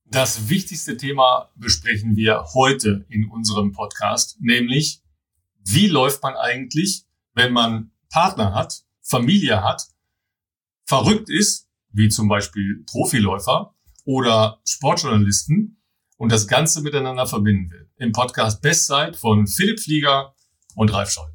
Das wichtigste Thema besprechen wir heute in unserem Podcast, nämlich wie läuft man eigentlich, wenn man Partner hat, Familie hat, verrückt ist, wie zum Beispiel Profiläufer oder Sportjournalisten und das Ganze miteinander verbinden will. Im Podcast Bestzeit von Philipp Flieger und Ralf Scholz.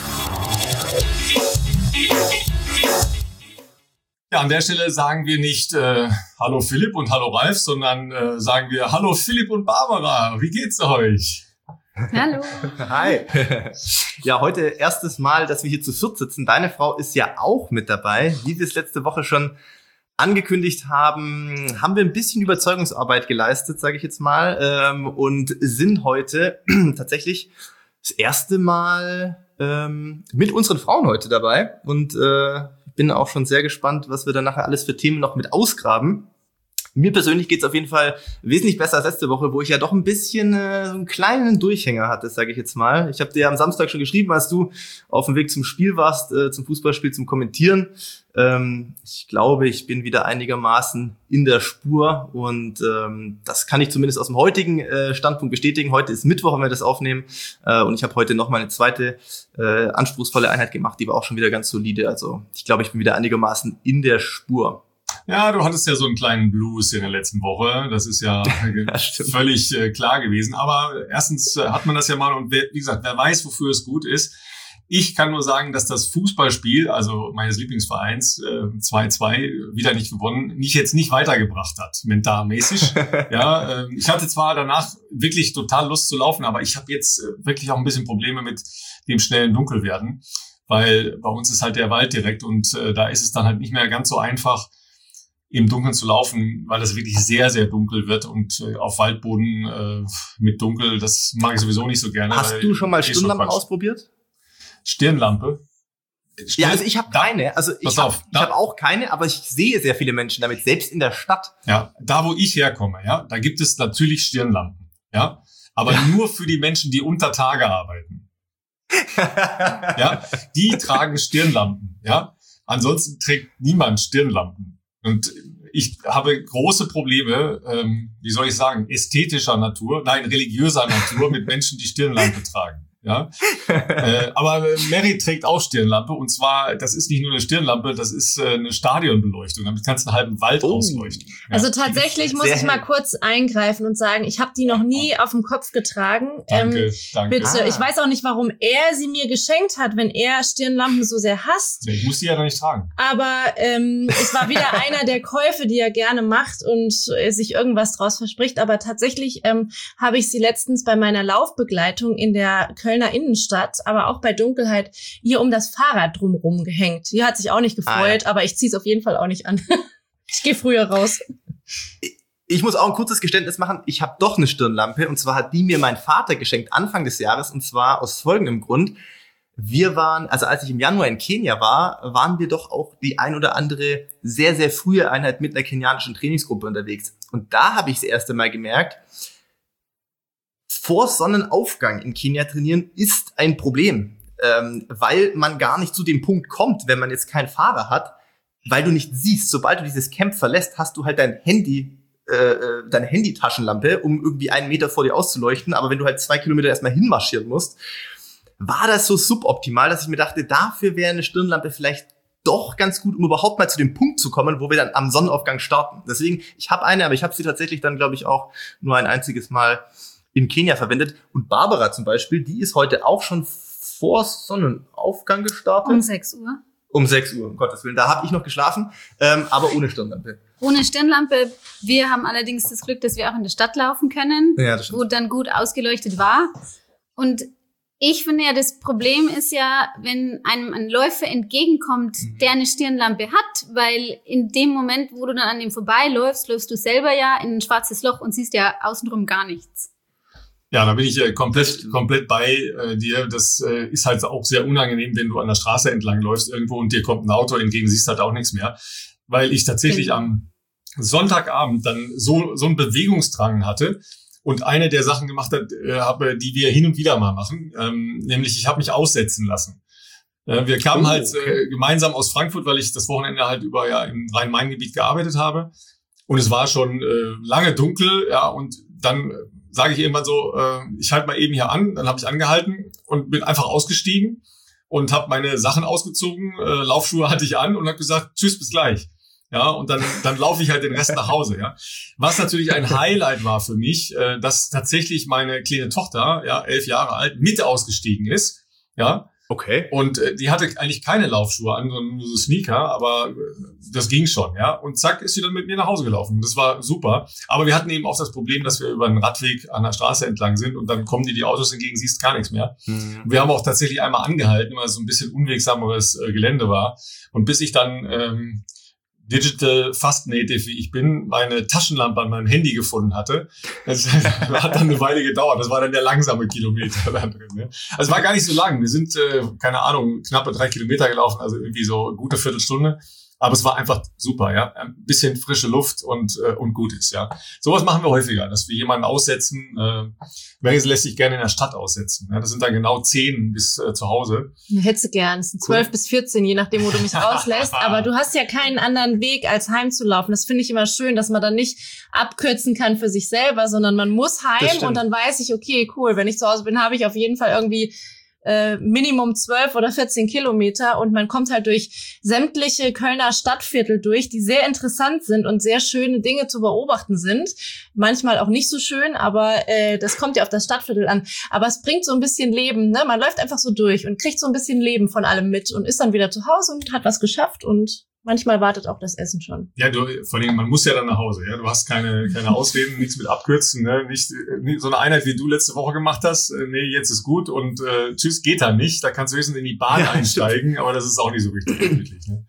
Ja, an der Stelle sagen wir nicht Hallo Philipp und Hallo Ralf, sondern sagen wir Hallo Philipp und Barbara. Wie geht's euch? Hallo. Hi. Ja, heute erstes Mal, dass wir hier zu viert sitzen. Deine Frau ist ja auch mit dabei. Wie wir es letzte Woche schon angekündigt haben, haben wir ein bisschen Überzeugungsarbeit geleistet, sage ich jetzt mal, und sind heute tatsächlich das erste Mal mit unseren Frauen heute dabei. Und bin auch schon sehr gespannt, was wir dann nachher alles für Themen noch mit ausgraben. Mir persönlich geht's auf jeden Fall wesentlich besser als letzte Woche, wo ich ja doch ein bisschen so einen kleinen Durchhänger hatte, sage ich jetzt mal. Ich habe dir am Samstag schon geschrieben, als du auf dem Weg zum Spiel warst, zum Fußballspiel, zum Kommentieren. Ich glaube, ich bin wieder einigermaßen in der Spur und das kann ich zumindest aus dem heutigen Standpunkt bestätigen. Heute ist Mittwoch, wenn wir das aufnehmen, und ich habe heute noch mal eine zweite anspruchsvolle Einheit gemacht, die war auch schon wieder ganz solide. Also ich glaube, ich bin wieder einigermaßen in der Spur. Ja, du hattest ja so einen kleinen Blues in der letzten Woche. Das ist ja völlig klar gewesen. Aber erstens hat man das ja mal und wie gesagt, wer weiß, wofür es gut ist. Ich kann nur sagen, dass das Fußballspiel, also meines Lieblingsvereins, 2-2, wieder nicht gewonnen, jetzt nicht weitergebracht hat, mentalmäßig. Ja, ich hatte zwar danach wirklich total Lust zu laufen, aber ich habe jetzt wirklich auch ein bisschen Probleme mit dem schnellen Dunkelwerden, weil bei uns ist halt der Wald direkt und da ist es dann halt nicht mehr ganz so einfach, im Dunkeln zu laufen, weil das wirklich sehr, sehr dunkel wird und auf Waldboden mit Dunkel, das mag ich sowieso nicht so gerne. Hast du schon mal Stirnlampe ausprobiert? Stirnlampe? Ja, also ich habe keine. Also ich habe auch keine, aber ich sehe sehr viele Menschen damit, selbst in der Stadt. Ja, da wo ich herkomme, ja, da gibt es natürlich Stirnlampen, ja, aber nur für die Menschen, die unter Tage arbeiten. Ja, die tragen Stirnlampen, ja. Ansonsten trägt niemand Stirnlampen. Und ich habe große Probleme, wie soll ich sagen, religiöser Natur mit Menschen, die Stirnlampe tragen. Ja, aber Mary trägt auch Stirnlampe und zwar, das ist nicht nur eine Stirnlampe, das ist eine Stadionbeleuchtung. Damit kannst du einen halben Wald ausleuchten. Ja. Also tatsächlich muss ich mal kurz eingreifen und sagen, ich habe die noch nie auf dem Kopf getragen. Danke. Bitte, ich weiß auch nicht, warum er sie mir geschenkt hat, wenn er Stirnlampen so sehr hasst. Ich muss die ja doch nicht tragen. Aber es war wieder einer der Käufe, die er gerne macht und sich irgendwas draus verspricht. Aber tatsächlich habe ich sie letztens bei meiner Laufbegleitung in der Kölner Innenstadt, aber auch bei Dunkelheit, hier um das Fahrrad drumherum gehängt. Die hat sich auch nicht gefreut, aber ich ziehe es auf jeden Fall auch nicht an. Ich gehe früher raus. Ich muss auch ein kurzes Geständnis machen. Ich habe doch eine Stirnlampe und zwar hat die mir mein Vater geschenkt Anfang des Jahres und zwar aus folgendem Grund. Wir waren, also als ich im Januar in Kenia war, waren wir doch auch die ein oder andere sehr, sehr frühe Einheit mit einer kenianischen Trainingsgruppe unterwegs. Und da habe ich das erste Mal gemerkt, vor Sonnenaufgang in Kenia trainieren ist ein Problem, weil man gar nicht zu dem Punkt kommt, wenn man jetzt keinen Fahrer hat, weil du nicht siehst, sobald du dieses Camp verlässt, hast du halt deine Handy-Taschenlampe, um irgendwie 1 Meter vor dir auszuleuchten, aber wenn du halt 2 Kilometer erstmal hinmarschieren musst, war das so suboptimal, dass ich mir dachte, dafür wäre eine Stirnlampe vielleicht doch ganz gut, um überhaupt mal zu dem Punkt zu kommen, wo wir dann am Sonnenaufgang starten. Deswegen, ich habe eine, aber ich habe sie tatsächlich dann, glaube ich, auch nur ein einziges Mal in Kenia verwendet. Und Barbara zum Beispiel, die ist heute auch schon vor Sonnenaufgang gestartet. Um 6 Uhr. Um 6 Uhr, um Gottes Willen. Da habe ich noch geschlafen, aber ohne Stirnlampe. Ohne Stirnlampe. Wir haben allerdings das Glück, dass wir auch in der Stadt laufen können, ja, das stimmt. wo dann gut ausgeleuchtet war. Und ich finde ja, das Problem ist ja, wenn einem ein Läufer entgegenkommt, der eine Stirnlampe hat, weil in dem Moment, wo du dann an ihm vorbeiläufst, läufst du selber ja in ein schwarzes Loch und siehst ja außenrum gar nichts. Ja, da bin ich komplett bei dir. Das ist halt auch sehr unangenehm, wenn du an der Straße entlang läufst irgendwo und dir kommt ein Auto entgegen, siehst halt auch nichts mehr. Weil ich tatsächlich am Sonntagabend dann so einen Bewegungsdrang hatte und eine der Sachen gemacht habe, die wir hin und wieder mal machen, nämlich ich habe mich aussetzen lassen. Wir kamen gemeinsam aus Frankfurt, weil ich das Wochenende halt über im Rhein-Main-Gebiet gearbeitet habe. Und es war schon lange dunkel, ja, und dann sage ich irgendwann so, ich halte mal eben hier an. Dann habe ich angehalten und bin einfach ausgestiegen und habe meine Sachen ausgezogen, Laufschuhe hatte ich an und habe gesagt, tschüss, bis gleich. Ja, und dann laufe ich halt den Rest nach Hause, ja. Was natürlich ein Highlight war für mich, dass tatsächlich meine kleine Tochter, ja, 11 Jahre alt, mit ausgestiegen ist, ja. Okay. Und die hatte eigentlich keine Laufschuhe an, sondern nur so Sneaker, aber das ging schon, ja. Und zack, ist sie dann mit mir nach Hause gelaufen. Das war super. Aber wir hatten eben auch das Problem, dass wir über einen Radweg an der Straße entlang sind und dann kommen dir die Autos entgegen, siehst gar nichts mehr. Wir haben auch tatsächlich einmal angehalten, weil es so ein bisschen unwegsameres Gelände war. Und bis ich dann Digital Fast Native, wie ich bin, meine Taschenlampe an meinem Handy gefunden hatte. Das hat dann eine Weile gedauert. Das war dann der langsame Kilometer da drin. Ne? Also es war gar nicht so lang. Wir sind, keine Ahnung, knappe 3 Kilometer gelaufen, also irgendwie so gute Viertelstunde. Aber es war einfach super, ja. Ein bisschen frische Luft und gut ist, ja. Sowas machen wir häufiger, dass wir jemanden aussetzen. Maris lässt sich gerne in der Stadt aussetzen. Ja? Das sind dann genau 10 bis zu Hause. Hättest du gern. Es sind 12 bis 14, je nachdem, wo du mich rauslässt. Aber du hast ja keinen anderen Weg, als heimzulaufen. Das finde ich immer schön, dass man dann nicht abkürzen kann für sich selber, sondern man muss heim und dann weiß ich, okay, cool, wenn ich zu Hause bin, habe ich auf jeden Fall irgendwie Minimum 12 oder 14 Kilometer und man kommt halt durch sämtliche Kölner Stadtviertel durch, die sehr interessant sind und sehr schöne Dinge zu beobachten sind. Manchmal auch nicht so schön, aber das kommt ja auf das Stadtviertel an. Aber es bringt so ein bisschen Leben, ne? Man läuft einfach so durch und kriegt so ein bisschen Leben von allem mit und ist dann wieder zu Hause und hat was geschafft und manchmal wartet auch das Essen schon. Ja, vor allem, man muss ja dann nach Hause, ja. Du hast keine Ausreden, nichts mit abkürzen, ne? Nicht so eine Einheit, wie du letzte Woche gemacht hast. Nee, jetzt ist gut und tschüss, geht da nicht. Da kannst du höchstens in die Bahn einsteigen, aber das ist auch nicht so richtig möglich, ne?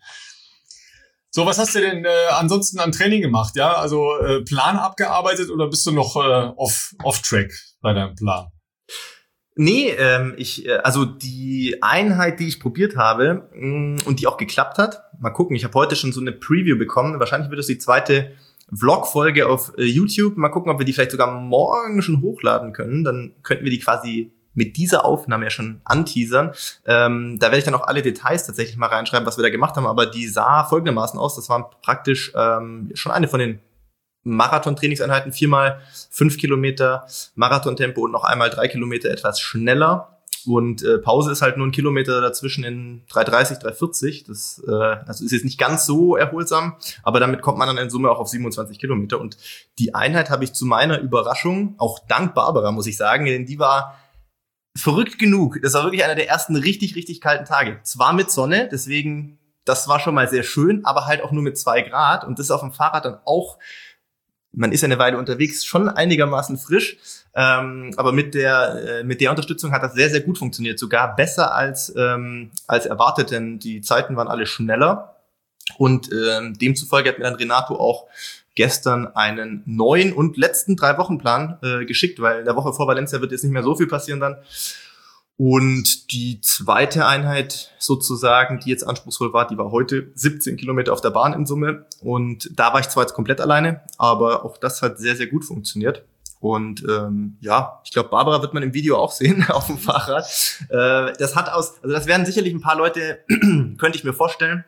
So, was hast du denn ansonsten an Training gemacht, ja? Also Plan abgearbeitet oder bist du noch off-track bei deinem Plan? Nee, also die Einheit, die ich probiert habe und die auch geklappt hat, mal gucken, ich habe heute schon so eine Preview bekommen, wahrscheinlich wird es die zweite Vlog-Folge auf YouTube, mal gucken, ob wir die vielleicht sogar morgen schon hochladen können, dann könnten wir die quasi mit dieser Aufnahme ja schon anteasern. Da werde ich dann auch alle Details tatsächlich mal reinschreiben, was wir da gemacht haben, aber die sah folgendermaßen aus, das waren praktisch schon eine von den Marathon-Trainingseinheiten, 4x 5 Kilometer Marathontempo und noch einmal 3 Kilometer etwas schneller. Und Pause ist halt nur 1 Kilometer dazwischen in 3:30, 3:40. Das also ist jetzt nicht ganz so erholsam, aber damit kommt man dann in Summe auch auf 27 Kilometer. Und die Einheit habe ich zu meiner Überraschung, auch dank Barbara, muss ich sagen, denn die war verrückt genug. Das war wirklich einer der ersten richtig, richtig kalten Tage. Zwar mit Sonne, deswegen, das war schon mal sehr schön, aber halt auch nur mit 2 Grad. Und das ist auf dem Fahrrad dann auch, man ist ja eine Weile unterwegs, schon einigermaßen frisch, aber mit der Unterstützung hat das sehr, sehr gut funktioniert, sogar besser als erwartet, denn die Zeiten waren alle schneller und demzufolge hat mir dann Renato auch gestern einen neuen und letzten 3-Wochen-Plan geschickt, weil in der Woche vor Valencia wird jetzt nicht mehr so viel passieren dann. Und die zweite Einheit sozusagen, die jetzt anspruchsvoll war, die war heute 17 Kilometer auf der Bahn in Summe. Und da war ich zwar jetzt komplett alleine, aber auch das hat sehr, sehr gut funktioniert. Und ja, ich glaube, Barbara wird man im Video auch sehen auf dem Fahrrad. Das werden sicherlich ein paar Leute, könnte ich mir vorstellen,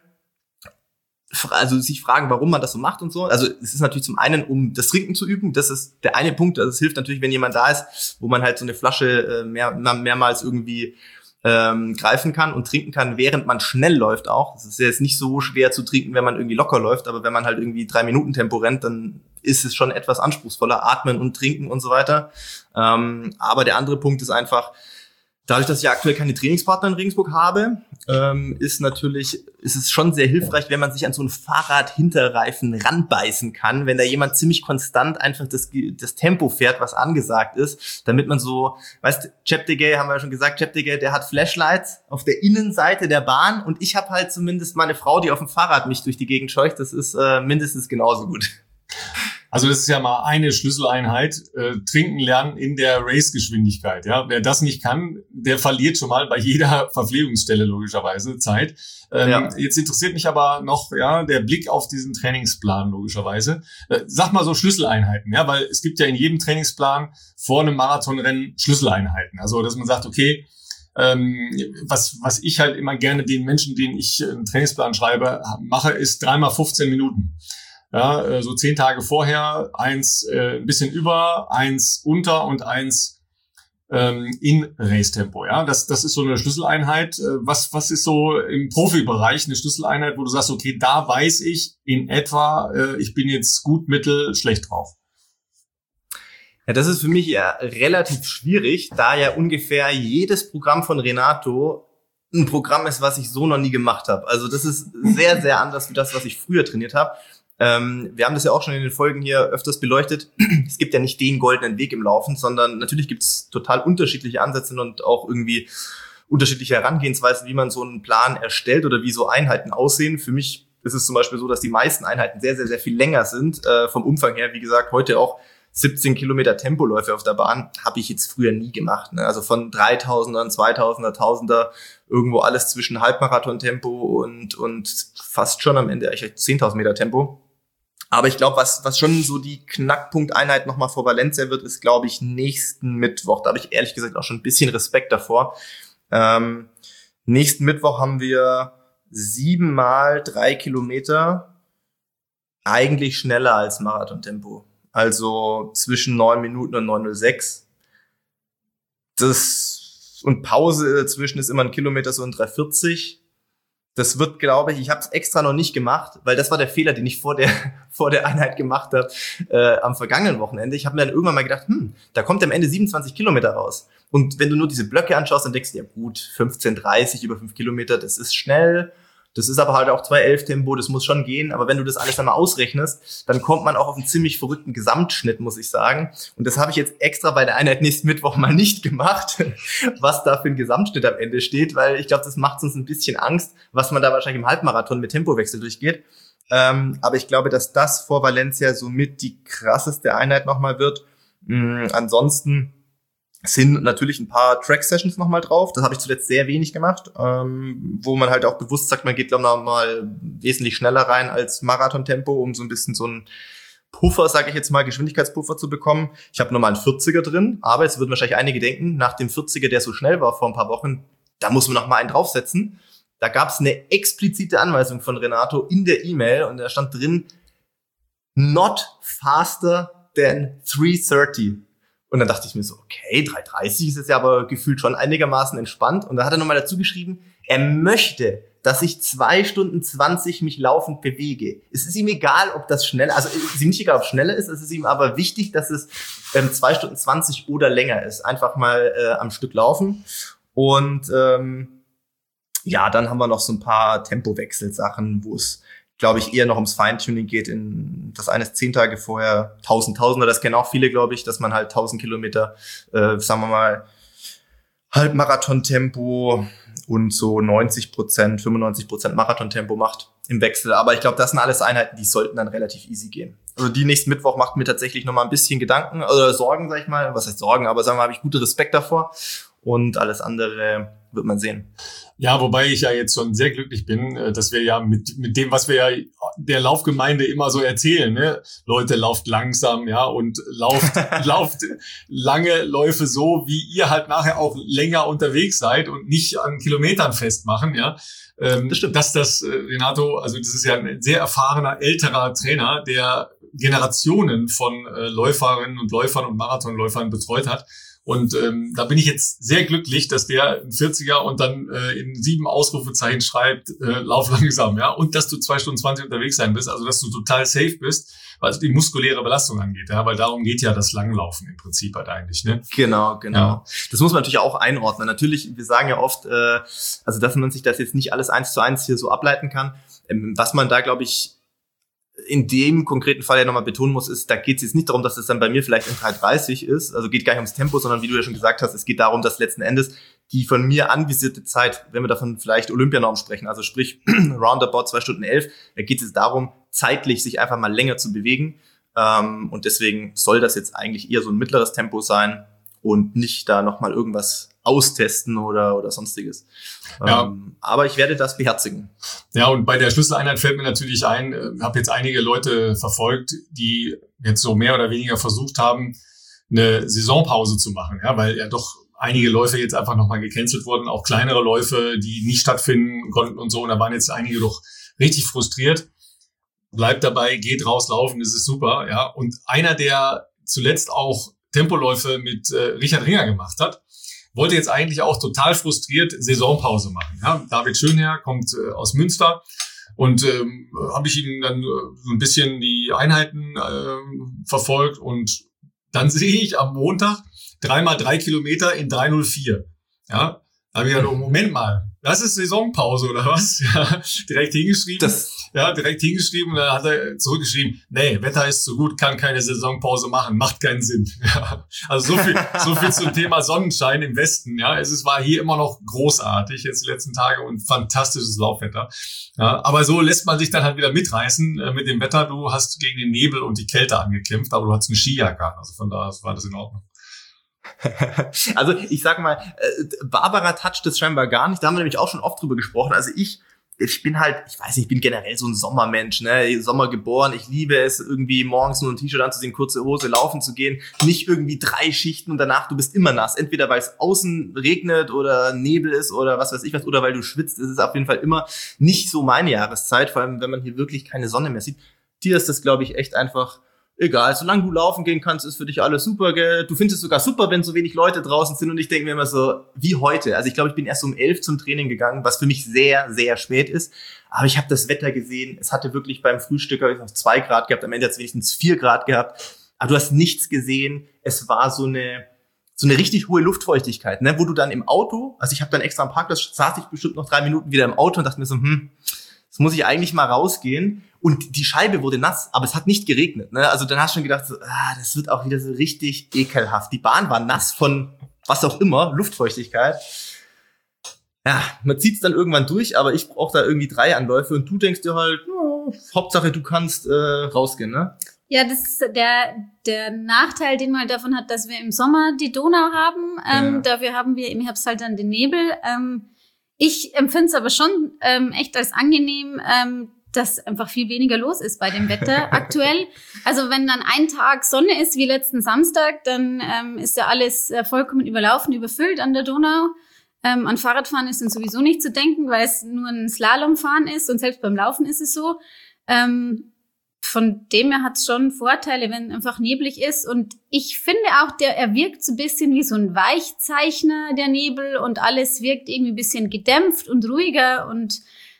also sich fragen, warum man das so macht und so. Also es ist natürlich zum einen, um das Trinken zu üben. Das ist der eine Punkt. Also es hilft natürlich, wenn jemand da ist, wo man halt so eine Flasche mehrmals irgendwie greifen kann und trinken kann, während man schnell läuft auch. Es ist jetzt nicht so schwer zu trinken, wenn man irgendwie locker läuft, aber wenn man halt irgendwie 3 Minuten Tempo rennt, dann ist es schon etwas anspruchsvoller, atmen und trinken und so weiter. Aber der andere Punkt ist einfach, dadurch, dass ich aktuell keine Trainingspartner in Regensburg habe, ist es schon sehr hilfreich, wenn man sich an so einen Fahrradhinterreifen ranbeißen kann, wenn da jemand ziemlich konstant einfach das Tempo fährt, was angesagt ist, damit man so, weißt, Cheptegei, haben wir ja schon gesagt, Cheptegei, der hat Flashlights auf der Innenseite der Bahn und ich habe halt zumindest meine Frau, die auf dem Fahrrad mich durch die Gegend scheucht, das ist mindestens genauso gut. Also das ist ja mal eine Schlüsseleinheit, trinken lernen in der Race-Geschwindigkeit. Ja, wer das nicht kann, der verliert schon mal bei jeder Verpflegungsstelle logischerweise Zeit. Jetzt interessiert mich aber noch der Blick auf diesen Trainingsplan logischerweise. Sag mal so Schlüsseleinheiten, ja, weil es gibt ja in jedem Trainingsplan vor einem Marathonrennen Schlüsseleinheiten. Also dass man sagt, okay, was ich halt immer gerne den Menschen, denen ich einen Trainingsplan schreibe, mache, ist 3x 15 Minuten. Ja, so 10 Tage vorher, eins ein bisschen über, eins unter und eins in Race-Tempo. Ja, das ist so eine Schlüsseleinheit. Was ist so im Profibereich eine Schlüsseleinheit, wo du sagst, okay, da weiß ich in etwa, ich bin jetzt gut, mittel, schlecht drauf? Ja, das ist für mich ja relativ schwierig, da ja ungefähr jedes Programm von Renato ein Programm ist, was ich so noch nie gemacht habe. Also das ist sehr, sehr anders wie das, was ich früher trainiert habe. Wir haben das ja auch schon in den Folgen hier öfters beleuchtet. Es gibt ja nicht den goldenen Weg im Laufen, sondern natürlich gibt es total unterschiedliche Ansätze und auch irgendwie unterschiedliche Herangehensweisen, wie man so einen Plan erstellt oder wie so Einheiten aussehen. Für mich ist es zum Beispiel so, dass die meisten Einheiten sehr, sehr, sehr viel länger sind. Vom Umfang her, wie gesagt, heute auch 17 Kilometer Tempoläufe auf der Bahn habe ich jetzt früher nie gemacht. Ne? Also von 3000er, 2000er, 1000er, irgendwo alles zwischen Halbmarathon-Tempo und fast schon am Ende eigentlich 10.000 Meter Tempo. Aber ich glaube, was schon so die Knackpunkteinheit nochmal vor Valencia wird, ist, glaube ich, nächsten Mittwoch. Da habe ich ehrlich gesagt auch schon ein bisschen Respekt davor. Nächsten Mittwoch haben wir 7 mal 3 Kilometer, eigentlich schneller als Marathontempo. Also zwischen 9 Minuten und 9:06. Und Pause dazwischen ist immer ein Kilometer so in 3:40. Das wird, glaube ich habe es extra noch nicht gemacht, weil das war der Fehler, den ich vor der Einheit gemacht habe am vergangenen Wochenende. Ich habe mir dann irgendwann mal gedacht, da kommt am Ende 27 Kilometer raus. Und wenn du nur diese Blöcke anschaust, dann denkst du, ja gut, 15:30 über 5 Kilometer, das ist schnell. Das ist aber halt auch 2:11 Tempo, das muss schon gehen. Aber wenn du das alles einmal ausrechnest, dann kommt man auch auf einen ziemlich verrückten Gesamtschnitt, muss ich sagen. Und das habe ich jetzt extra bei der Einheit nächsten Mittwoch mal nicht gemacht, was da für ein Gesamtschnitt am Ende steht, weil ich glaube, das macht uns ein bisschen Angst, was man da wahrscheinlich im Halbmarathon mit Tempowechsel durchgeht. Aber ich glaube, dass das vor Valencia somit die krasseste Einheit nochmal wird. Ansonsten sind natürlich ein paar Track-Sessions nochmal drauf. Das habe ich zuletzt sehr wenig gemacht, wo man halt auch bewusst sagt, man geht, glaube ich, nochmal wesentlich schneller rein als Marathontempo, um so ein bisschen so einen Puffer, sage ich jetzt mal, Geschwindigkeitspuffer zu bekommen. Ich habe nochmal einen 40er drin, aber jetzt würden wahrscheinlich einige denken, nach dem 40er, der so schnell war vor ein paar Wochen, da muss man nochmal einen draufsetzen. Da gab es eine explizite Anweisung von Renato in der E-Mail und da stand drin, not faster than 3:30. Und dann dachte ich mir so, okay, 3:30 ist jetzt ja aber gefühlt schon einigermaßen entspannt. Und da hat er nochmal dazu geschrieben, er möchte, dass ich 2:20 mich laufend bewege. Es ist ihm egal, ob das schnell, also es ist ihm nicht egal, ob es schneller ist, es ist ihm aber wichtig, dass es 2:20 oder länger ist. Einfach mal am Stück laufen. Und ja, dann haben wir noch so ein paar Tempowechselsachen, wo es, glaube ich, eher noch ums Feintuning geht. Das eine ist 10 Tage vorher, 1000er, das kennen auch viele, glaube ich, dass man halt 1000 Kilometer, sagen wir mal, Halbmarathon-Tempo und so 90%, 95% Marathon-Tempo macht im Wechsel. Aber ich glaube, das sind alles Einheiten, die sollten dann relativ easy gehen. Also die nächsten Mittwoch macht mir tatsächlich noch mal ein bisschen Gedanken oder Sorgen, sag ich mal. Was heißt Sorgen? Aber sagen wir, habe ich guten Respekt davor. Und alles andere wird man sehen. Ja, wobei ich ja jetzt schon sehr glücklich bin, dass wir ja mit dem, was wir ja der Laufgemeinde immer so erzählen, ne? Leute, lauft langsam, ja, und lauft lange Läufe so, wie ihr halt nachher auch länger unterwegs seid und nicht an Kilometern festmachen, ja. Das stimmt. Dass das Renato, also das ist ja ein sehr erfahrener, älterer Trainer, der Generationen von Läuferinnen und Läufern und Marathonläufern betreut hat. Und da bin ich jetzt sehr glücklich, dass der ein 40er und dann in 7 Ausrufezeichen schreibt, lauf langsam, ja, und dass du 2:20 unterwegs sein bist, also dass du total safe bist, was die muskuläre Belastung angeht, ja, weil darum geht ja das Langlaufen im Prinzip halt eigentlich, ne? Genau. Ja. Das muss man natürlich auch einordnen. Natürlich, wir sagen ja oft, also dass man sich das jetzt nicht alles 1:1 hier so ableiten kann. Was man da, glaube ich, in dem konkreten Fall ja nochmal betonen muss, ist, da geht es jetzt nicht darum, dass es dann bei mir vielleicht in 3:30 ist, also geht gar nicht ums Tempo, sondern wie du ja schon gesagt hast, es geht darum, dass letzten Endes die von mir anvisierte Zeit, wenn wir davon vielleicht Olympianorm sprechen, also sprich roundabout 2:11, da geht es darum, zeitlich sich einfach mal länger zu bewegen, und deswegen soll das jetzt eigentlich eher so ein mittleres Tempo sein und nicht da nochmal irgendwas austesten oder sonstiges. Ja. Aber ich werde das beherzigen. Ja, und bei der Schlüsseleinheit fällt mir natürlich ein, habe jetzt einige Leute verfolgt, die jetzt so mehr oder weniger versucht haben, eine Saisonpause zu machen, ja, weil ja doch einige Läufe jetzt einfach nochmal gecancelt wurden, auch kleinere Läufe, die nicht stattfinden konnten und so, und da waren jetzt einige doch richtig frustriert. bleibt dabei, geht raus laufen, das ist super. Ja. Und einer, der zuletzt auch Tempoläufe mit Richard Ringer gemacht hat, wollte jetzt eigentlich auch total frustriert Saisonpause machen. Ja. David Schönherr kommt aus Münster und habe ich ihm dann so ein bisschen die Einheiten verfolgt und dann sehe ich am Montag 3x3 Kilometer in 3:04. Ja, da habe ich gedacht, Moment mal, das ist Saisonpause oder was? Ja, direkt hingeschrieben. Und dann hat er zurückgeschrieben, nee, Wetter ist so gut, kann keine Saisonpause machen, macht keinen Sinn. Ja, also so viel zum Thema Sonnenschein im Westen. Ja, es war hier immer noch großartig jetzt die letzten Tage und fantastisches Laufwetter. Ja, aber so lässt man sich dann halt wieder mitreißen mit dem Wetter. Du hast gegen den Nebel und die Kälte angekämpft, aber du hattest eine Skijacke an. Also von daher war das in Ordnung. Also ich sag mal, Barbara toucht das scheinbar gar nicht. Da haben wir nämlich auch schon oft drüber gesprochen. Also ich bin halt, ich weiß nicht, ich bin generell so ein Sommermensch, ne? Sommer geboren. Ich liebe es, irgendwie morgens nur ein T-Shirt anzusehen, kurze Hose, laufen zu gehen. Nicht irgendwie 3 Schichten und danach, du bist immer nass. Entweder weil es außen regnet oder Nebel ist oder was weiß ich was, oder weil du schwitzt. Es ist auf jeden Fall immer nicht so meine Jahreszeit, vor allem wenn man hier wirklich keine Sonne mehr sieht. Dir ist das, glaube ich, echt einfach egal, solange du laufen gehen kannst, ist für dich alles super, gell? Du findest es sogar super, wenn so wenig Leute draußen sind und ich denke mir immer so, wie heute. Also ich glaube, ich bin erst um 11 zum Training gegangen, was für mich sehr, sehr spät ist. Aber ich habe das Wetter gesehen. Es hatte wirklich beim Frühstück, habe ich noch 2 Grad gehabt, am Ende hat es wenigstens 4 Grad gehabt. Aber du hast nichts gesehen. Es war so eine richtig hohe Luftfeuchtigkeit, ne? Wo du dann im Auto, also ich habe dann extra am Parkplatz, saß ich bestimmt noch 3 Minuten wieder im Auto und dachte mir so, jetzt muss ich eigentlich mal rausgehen. Und die Scheibe wurde nass, aber es hat nicht geregnet. Ne? Also dann hast du schon gedacht, so, das wird auch wieder so richtig ekelhaft. Die Bahn war nass von was auch immer, Luftfeuchtigkeit. Ja, man zieht's dann irgendwann durch, aber ich brauche da irgendwie 3 Anläufe und du denkst dir halt, Hauptsache du kannst rausgehen, ne? Ja, das ist der Nachteil, den man halt davon hat, dass wir im Sommer die Donau haben. Dafür haben wir im Herbst halt dann den Nebel. Ich empfinde es aber schon echt als angenehm, dass einfach viel weniger los ist bei dem Wetter aktuell. Also wenn dann ein Tag Sonne ist, wie letzten Samstag, dann ist ja alles vollkommen überlaufen, überfüllt an der Donau. An Fahrradfahren ist dann sowieso nicht zu denken, weil es nur ein Slalomfahren ist und selbst beim Laufen ist es so. Von dem her hat es schon Vorteile, wenn einfach neblig ist. Und ich finde auch, er wirkt so ein bisschen wie so ein Weichzeichner, der Nebel. Und alles wirkt irgendwie ein bisschen gedämpft und ruhiger. Und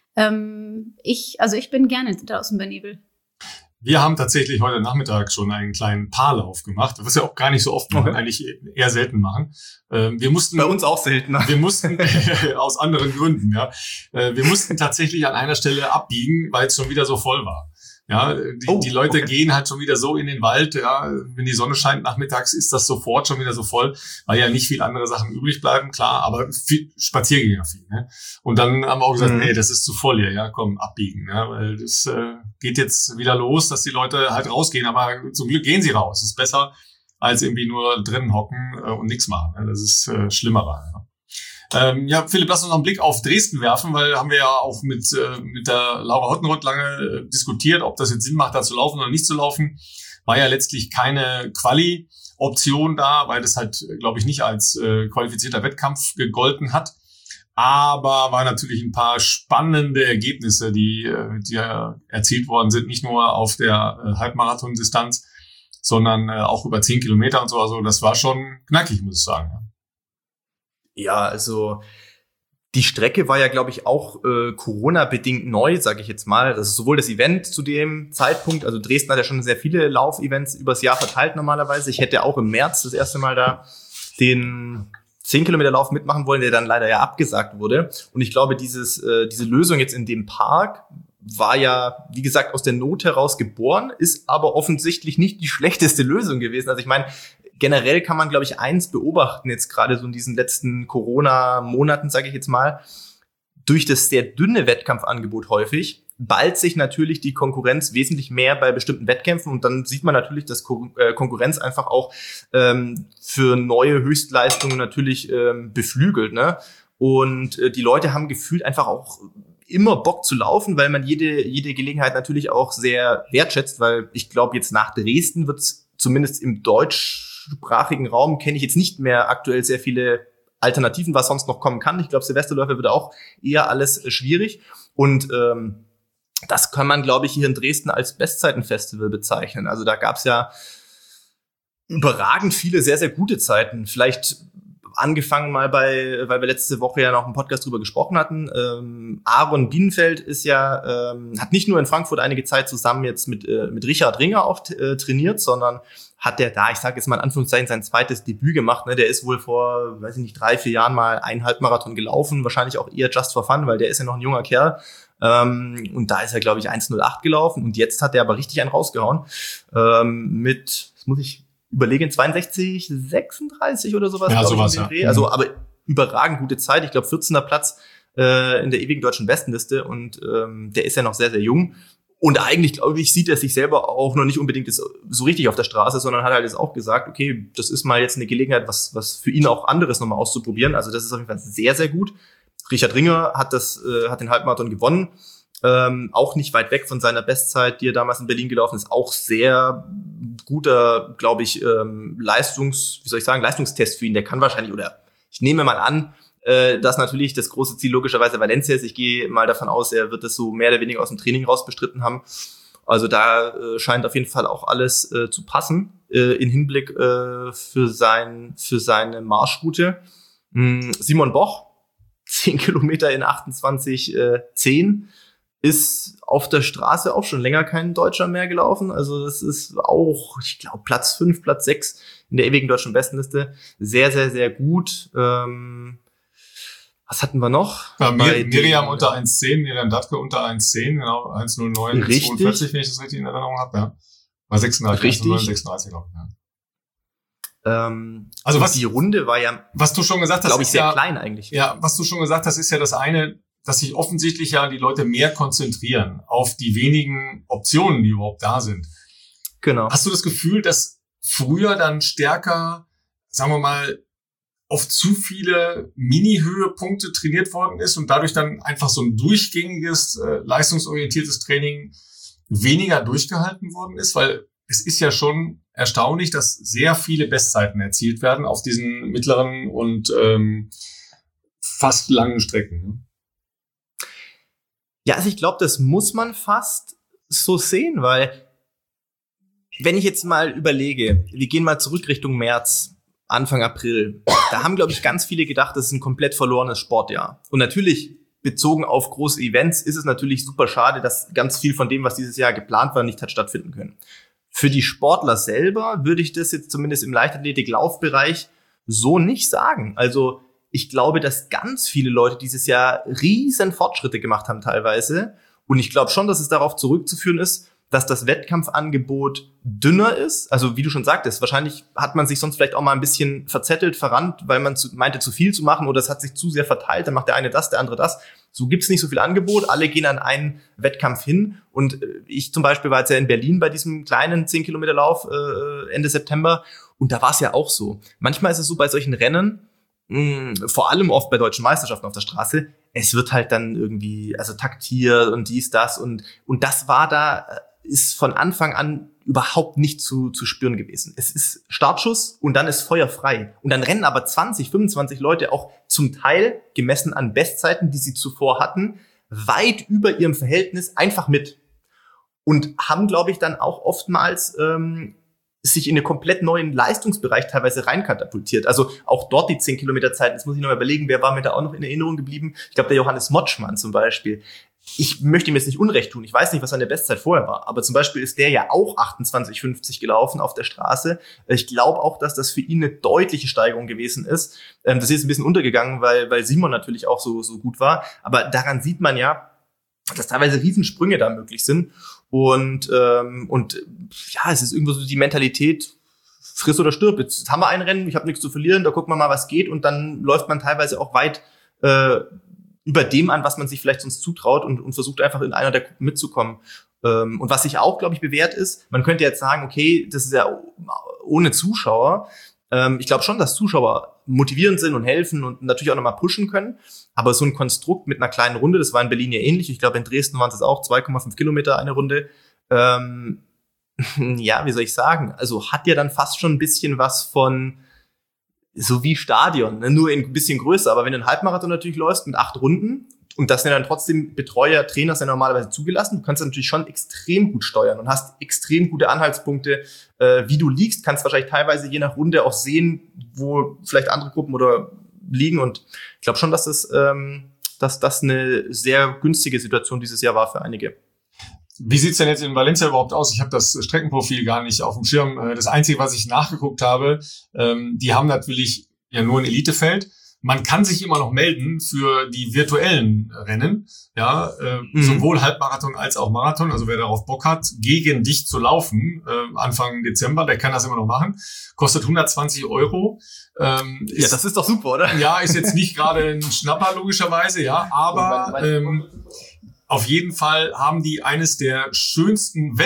ich bin gerne draußen bei Nebel. Wir haben tatsächlich heute Nachmittag schon einen kleinen Paarlauf gemacht, was wir auch gar nicht so oft machen, eigentlich eher selten machen. Wir mussten bei uns auch seltener. Wir mussten aus anderen Gründen, ja. Wir mussten tatsächlich an einer Stelle abbiegen, weil es schon wieder so voll war. Ja, die Leute gehen halt schon wieder so in den Wald, ja, wenn die Sonne scheint nachmittags, ist das sofort schon wieder so voll, weil ja nicht viel andere Sachen übrig bleiben, klar, aber viel Spaziergänger viel, ne? Und dann haben wir auch gesagt, nee, das ist zu voll hier, ja, komm, abbiegen, ja, weil das geht jetzt wieder los, dass die Leute halt rausgehen, aber zum Glück gehen sie raus, das ist besser, als irgendwie nur drinnen hocken und nichts machen, ja? Das ist schlimmer, ja. Ja, Philipp, lass uns noch einen Blick auf Dresden werfen, weil haben wir ja auch mit der Laura Hottenrott lange diskutiert, ob das jetzt Sinn macht, da zu laufen oder nicht zu laufen. War ja letztlich keine Quali-Option da, weil das halt, glaube ich, nicht als qualifizierter Wettkampf gegolten hat. Aber war natürlich ein paar spannende Ergebnisse, die erzielt worden sind, nicht nur auf der Halbmarathon-Distanz, sondern auch über 10 Kilometer und so. Also das war schon knackig, muss ich sagen. Ja, also die Strecke war ja, glaube ich, auch Corona-bedingt neu, sage ich jetzt mal. Das ist sowohl das Event zu dem Zeitpunkt, also Dresden hat ja schon sehr viele Laufevents übers Jahr verteilt normalerweise. Ich hätte auch im März das erste Mal da den 10-Kilometer-Lauf mitmachen wollen, der dann leider ja abgesagt wurde. Und ich glaube, diese Lösung jetzt in dem Park war ja, wie gesagt, aus der Not heraus geboren, ist aber offensichtlich nicht die schlechteste Lösung gewesen. Also ich meine, generell kann man, glaube ich, eins beobachten, jetzt gerade so in diesen letzten Corona-Monaten, sage ich jetzt mal, durch das sehr dünne Wettkampfangebot häufig, ballt sich natürlich die Konkurrenz wesentlich mehr bei bestimmten Wettkämpfen und dann sieht man natürlich, dass Konkurrenz einfach auch für neue Höchstleistungen natürlich beflügelt, ne? Und die Leute haben gefühlt einfach auch immer Bock zu laufen, weil man jede Gelegenheit natürlich auch sehr wertschätzt, weil ich glaube, jetzt nach Dresden wird's zumindest im deutschsprachigen Raum kenne ich jetzt nicht mehr aktuell sehr viele Alternativen, was sonst noch kommen kann. Ich glaube, Silvesterläufe wird auch eher alles schwierig. Und das kann man, glaube ich, hier in Dresden als Bestzeitenfestival bezeichnen. Also da gab es ja überragend viele sehr, sehr gute Zeiten. Vielleicht angefangen mal weil wir letzte Woche ja noch im Podcast drüber gesprochen hatten. Aaron Bienenfeld ist ja, hat nicht nur in Frankfurt einige Zeit zusammen jetzt mit Richard Ringer auch trainiert, sondern hat der da, ich sage jetzt mal in Anführungszeichen, sein zweites Debüt gemacht. Ne? Der ist wohl vor, weiß ich nicht, 3-4 Jahren mal einen Halbmarathon gelaufen, wahrscheinlich auch eher just for fun, weil der ist ja noch ein junger Kerl. Und da ist er, glaube ich, 1:08 gelaufen und jetzt hat er aber richtig einen rausgehauen. Das muss ich überlegen, 62, 36 oder sowas. Ja, sowas, ja. Also, aber überragend gute Zeit. Ich glaube, 14. Platz in der ewigen deutschen Bestenliste und der ist ja noch sehr, sehr jung. Und eigentlich, glaube ich, sieht er sich selber auch noch nicht unbedingt so richtig auf der Straße, sondern hat halt jetzt auch gesagt, okay, das ist mal jetzt eine Gelegenheit, was für ihn auch anderes nochmal auszuprobieren. Also das ist auf jeden Fall sehr, sehr gut. Richard Ringer hat den Halbmarathon gewonnen. Auch nicht weit weg von seiner Bestzeit, die er damals in Berlin gelaufen ist. Auch sehr guter, glaube ich, Leistungstest für ihn. Der kann wahrscheinlich, oder ich nehme mal an, dass natürlich das große Ziel logischerweise Valencia ist. Ich gehe mal davon aus, er wird das so mehr oder weniger aus dem Training raus bestritten haben. Also da scheint auf jeden Fall auch alles zu passen in Hinblick für seine Marschroute. Simon Boch, 10 Kilometer in 28:10. Ist auf der Straße auch schon länger kein Deutscher mehr gelaufen. Also das ist auch, ich glaube, Platz 5, Platz 6 in der ewigen deutschen Bestenliste. Sehr, sehr, sehr gut. Was hatten wir noch? Ja, Miriam unter 1:10, Miriam Datke unter 1:10, genau, 1:09:42, wenn ich das richtig in Erinnerung habe, ja. War 36, 1:09:36, glaube ich, ja. Also die Runde war ja, was du schon gesagt hast, glaube ich, sehr klein eigentlich. Ja, was du schon gesagt hast, ist ja das eine, dass sich offensichtlich ja die Leute mehr konzentrieren auf die wenigen Optionen, die überhaupt da sind. Genau. Hast du das Gefühl, dass früher dann stärker, sagen wir mal, auf zu viele Mini-Höhepunkte trainiert worden ist und dadurch dann einfach so ein durchgängiges, leistungsorientiertes Training weniger durchgehalten worden ist? Weil es ist ja schon erstaunlich, dass sehr viele Bestzeiten erzielt werden auf diesen mittleren und fast langen Strecken. Ne? Ja, also ich glaube, das muss man fast so sehen, weil wenn ich jetzt mal überlege, wir gehen mal zurück Richtung März, Anfang April, da haben, glaube ich, ganz viele gedacht, das ist ein komplett verlorenes Sportjahr. Und natürlich, bezogen auf große Events, ist es natürlich super schade, dass ganz viel von dem, was dieses Jahr geplant war, nicht hat stattfinden können. Für die Sportler selber würde ich das jetzt zumindest im Leichtathletik-Laufbereich so nicht sagen. Also ich glaube, dass ganz viele Leute dieses Jahr riesen Fortschritte gemacht haben teilweise. Und ich glaube schon, dass es darauf zurückzuführen ist, dass das Wettkampfangebot dünner ist. Also wie du schon sagtest, wahrscheinlich hat man sich sonst vielleicht auch mal ein bisschen verzettelt, verrannt, weil man meinte, zu viel zu machen oder es hat sich zu sehr verteilt. Dann macht der eine das, der andere das. So gibt's nicht so viel Angebot. Alle gehen an einen Wettkampf hin. Und ich zum Beispiel war jetzt ja in Berlin bei diesem kleinen 10-Kilometer-Lauf Ende September. Und da war es ja auch so. Manchmal ist es so bei solchen Rennen, vor allem oft bei deutschen Meisterschaften auf der Straße, es wird halt dann irgendwie, also taktiert und dies, das und das war da, ist von Anfang an überhaupt nicht zu spüren gewesen. Es ist Startschuss und dann ist Feuer frei. Und dann rennen aber 20, 25 Leute auch zum Teil, gemessen an Bestzeiten, die sie zuvor hatten, weit über ihrem Verhältnis einfach mit. Und haben, glaube ich, dann auch oftmals sich in einen komplett neuen Leistungsbereich teilweise reinkatapultiert. Also auch dort die 10 Kilometer Zeit. Jetzt muss ich noch mal überlegen, wer war mir da auch noch in Erinnerung geblieben? Ich glaube, der Johannes Motschmann zum Beispiel. Ich möchte ihm jetzt nicht Unrecht tun. Ich weiß nicht, was seine Bestzeit vorher war. Aber zum Beispiel ist der ja auch 28,50 gelaufen auf der Straße. Ich glaube auch, dass das für ihn eine deutliche Steigerung gewesen ist. Das ist jetzt ein bisschen untergegangen, weil Simon natürlich auch so gut war. Aber daran sieht man ja, dass teilweise Riesensprünge da möglich sind. Und ja, es ist irgendwo so die Mentalität, friss oder stirb. Jetzt haben wir ein Rennen, ich habe nichts zu verlieren, da gucken wir mal, was geht. Und dann läuft man teilweise auch weit über dem an, was man sich vielleicht sonst zutraut und versucht einfach in einer der Gruppen mitzukommen. Und was sich auch, glaube ich, bewährt ist, man könnte jetzt sagen, okay, das ist ja ohne Zuschauer. Ich glaube schon, dass Zuschauer motivierend sind und helfen und natürlich auch nochmal pushen können. Aber so ein Konstrukt mit einer kleinen Runde, das war in Berlin ja ähnlich. Ich glaube, in Dresden waren es auch 2,5 Kilometer eine Runde. Ja, wie soll ich sagen? Also hat ja dann fast schon ein bisschen was von so wie Stadion, ne? Nur ein bisschen größer. Aber wenn du einen Halbmarathon natürlich läufst mit 8 Runden Und das sind dann trotzdem Betreuer, Trainer sind normalerweise zugelassen. Du kannst das natürlich schon extrem gut steuern und hast extrem gute Anhaltspunkte, wie du liegst. Kannst wahrscheinlich teilweise je nach Runde auch sehen, wo vielleicht andere Gruppen oder liegen. Und ich glaube schon, dass das eine sehr günstige Situation dieses Jahr war für einige. Wie sieht's denn jetzt in Valencia überhaupt aus? Ich habe das Streckenprofil gar nicht auf dem Schirm. Das Einzige, was ich nachgeguckt habe, die haben natürlich ja nur ein Elitefeld. Man kann sich immer noch melden für die virtuellen Rennen, ja, sowohl Halbmarathon als auch Marathon. Also wer darauf Bock hat, gegen dich zu laufen, Anfang Dezember, der kann das immer noch machen. Kostet 120 €. Ja, das ist doch super, oder? Ja, ist jetzt nicht gerade ein Schnapper, logischerweise, ja, aber auf jeden Fall haben die eines der schönsten